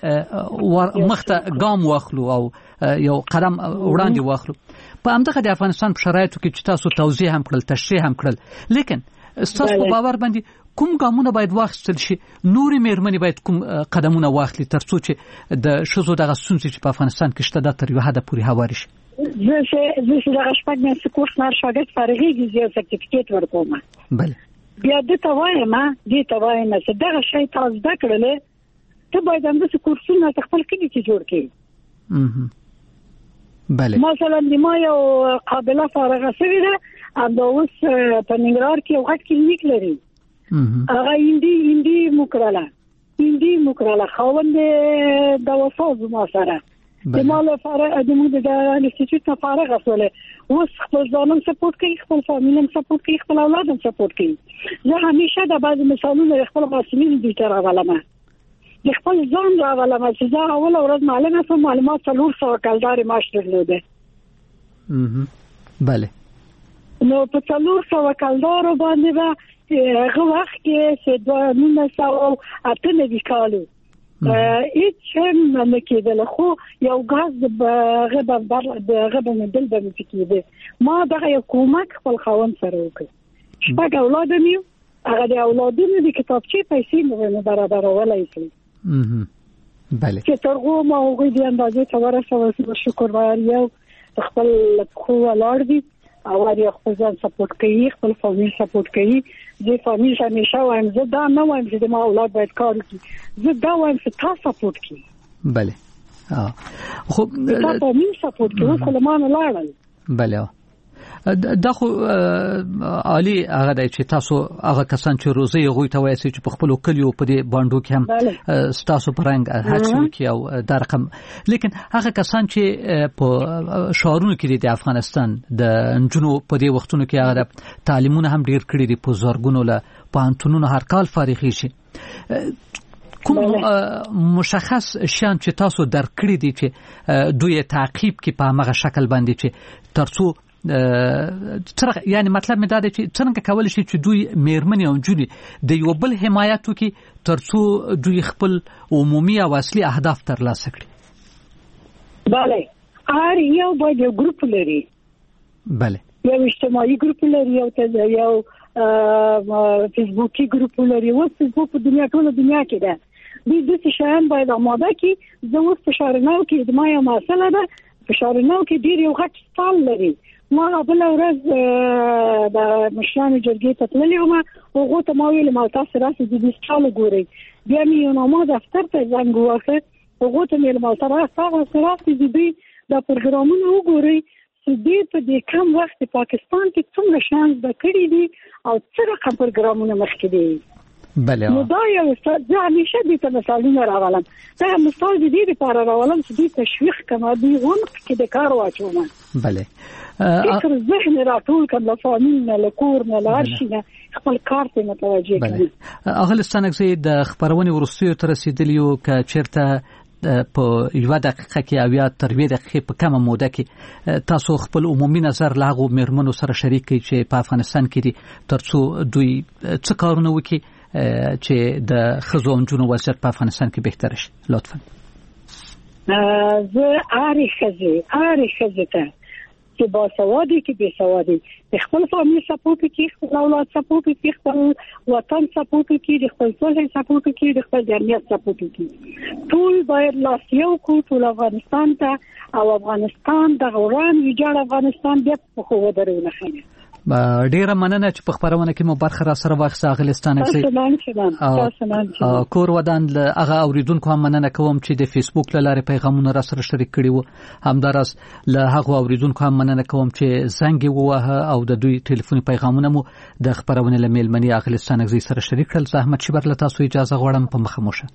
چې مخته ګام واخلو او یو قدم وړاندې واخلو په همدغه د افغانستان په شرایطو کې چې تاسو توضیح هم کړل تشریح هم کړل لیکن تاسو په باور باندې کوم ګامونه باید واخیستل شي نوري میرمنې باید کوم قدمونه واخلي ترڅو چې د شذو دغه ستونزې چې په افغانستان کې شته د تر یو حد پورې هواري شي زه دغه شپږ میاشتې کورس نه شاګرد فارغېږي زه سرټیفیکیټ ورکوم بله بیا د توایم چې دغه شی تاسو زده کړل ته باید همداسې کورسونه خپل کلي کې جوړ کړې بله مثلا د ما یو قابله فارغه شوې ده دا اوس په ننګرهار کې یو غټ کلینیک لري هغه هندي مکراله خاوند د وفاز ما سره د مال فارغ د موږ د انسټیټیوټ نه فارغ شوله اوس خپل ځانم سپورټ کوي خپل فامیلم سپورټ کوي خپل اولادم سپورټ کوي زه همیشه د بعض مثالونو خپل مسؤلین دي تر راولم د خپل ځان راولم چې زه اول ورځ معلومه سم معلومات 400 کلداري معاش درلوده بله نو په 400 کلدارو باندې هغه وخت کې چې 1998 کالو هیڅ هم نه کېدل خو یو غاز د غبه مدل به کېده ما دغه یو کومک خپل خاوند سره وکړ شپږ اولاد مې هغه د اولادونو د کتابچې پیسې نه برابرولای شي بله چې ترغه ما هغه د اندازې تورسه شکر وایو خپل خو ولاړ دي او هغه خپل ځان سپورټ کوي خپل فامیل سپورټ کوي د فامیل همیشه وایم زه دا نه وایم چې د ما اولاد باید کار وکړي زه دا وایم چې تاسو سپورټ کوي بله خو تاسو فامیل سپورټ کوي خو لمانه لاړل بله دا خو عالی هغه د چې تاسو هغه کسان چې روزي غوي ته وایي چې په خپل کلیو په دې باندې کې هم تاسو پرنګ هڅه کوي او دا رقم لیکن هغه کسان چې په شهرونو کې د افغانستان د انجونو په دې وختونو کې هغه تعلیمونه هم ډیر کړی دي په زورګونو له پانتونونو هر کال فارغ شي کوم مشخص شان چې تاسو درکړی دي چې دوی تعقیب کې په هغه شکل باندې چې ترڅو یعنی مطلب مې دا دی چې څنګه کولای شي چې دوی میرمنې او نجونې د یو بل حمایت وکړي ترڅو دوی خپل عمومي او اصلي اهداف ترلاسه کړي بله هر یو باید یو ګروپ لري بله یو اجتماعي ګروپ لري یو فیسبوکي ګروپ لري او فیسبوک په دنیا ټول دنیا کې ده د څه شان باید آماده کی زه اوس په شارناو کې د ما یو مسله ده په شارناو کې ډیر یو غټ سټال لري ما بل ورځ د مشرانو جرګې ته تللې وم او هغه ته ما ویل ما تاسو راسي د دې سټال ګورئ بیا مې یو نامه دفتر ته زنګ وکړ هغه ته مې ما تاسو راسي د دې د پروګرامونو وګورئ چې دې په دې کم وخت په پاکستان کې څومره شانس د کړی دي او څه رقم پروګرامونه مخکې دي بله نو دا یو زه همیشه دې ته مثالونه راولم دا مثال دې لپاره راولم چې دې تشویق کما دې عمق کې د کار واچوم. بله فکر ذهن راټول کړم له فامیل نه له کور نه له هر شي نه خپل کار ته متوجه کړم. اغلستانک زه د خبرونې ورستیو تر رسیدلیو ک چیرته په یو دقیقه کې او یا تر 2 دقیقې په کومه موده کې تاسو خپل عمومي نظر لاغو مرمنو سره شریک کړئ چې په افغانستان کې دي ترڅو دوی څه کارونه وکړي چې د ښځو او نجونو وضعیت په افغانستان کې بهتر شي. لطفا زه اړ ښځه ته چې باسوادي کې بې سوادي خپل فامیل سپورټ کې خپل اولاد سپورټ کې خپل وطن سپورټ کې خپل ټول سپورټ کې خپل جمعیت سپورټ کې ټول باید لاسیو کو ټول افغانستان ته او افغانستان د غوران ویجاړ افغانستان د په خو ودرونه خنه. ډیره مننه چې په خبرونه کې مو برخه را سره واخیسته اغلستانک سي کور ودان له هغه اوریدونکو هم مننه کوم چې د فیسبوک له لارې پیغامونه را سره شریک کړي وو همدارس له هغه اوریدونکو هم مننه کوم چې زنګ ووهه او د دوی ټلیفوني پیغامونه مو د خبرونه له میلمنې اغلستانک سره شریک کړل. زحمت شبر له تاسو اجازه غواړم په مخاموشه.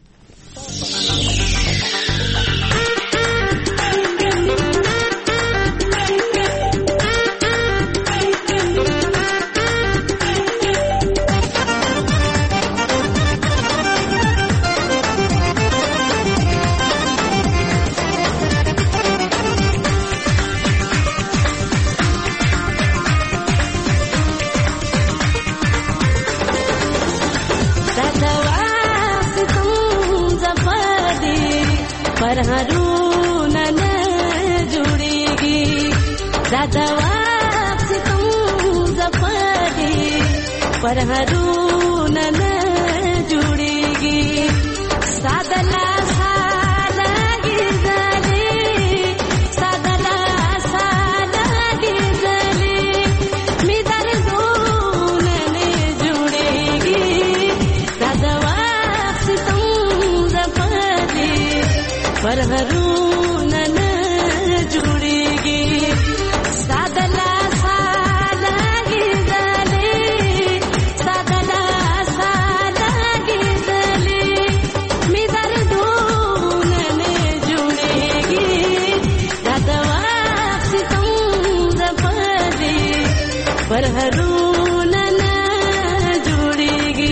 पर हरूना न जुड़ेगी सादला साला गिरले सादला साला गिरले मिदर दून न जुड़ेगी सादवा सितम जफरे पर हरूना न जुड़ेगी सादला पर हरूना न जुड़ेगी.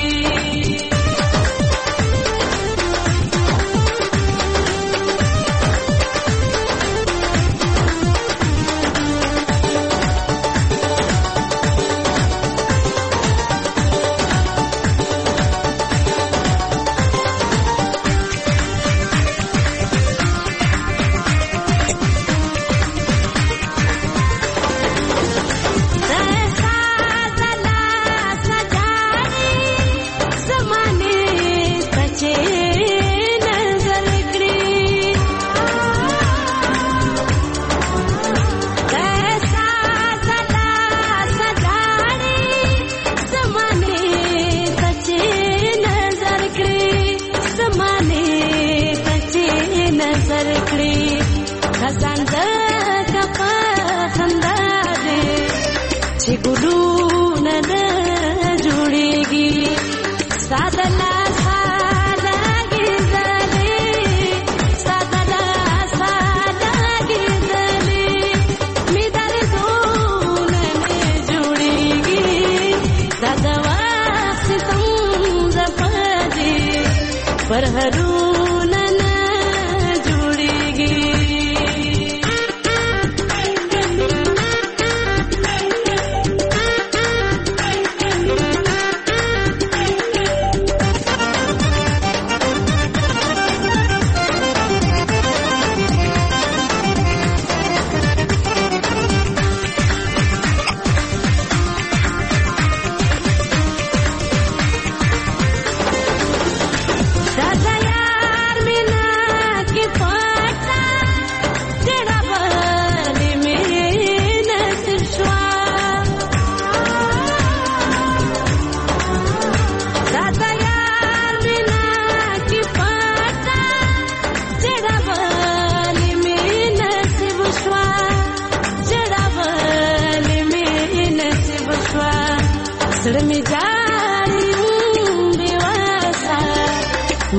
पर हरूना न जुड़ेगी.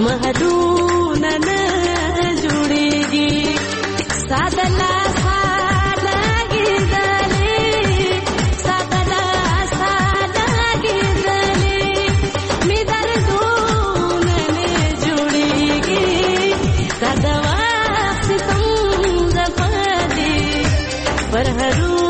महदून न जुड़ेगी सादला सादा गिरदले सादला सादा गिरदले मी दर्दून न जुड़ेगी सदवा सितम जफादी पर हरू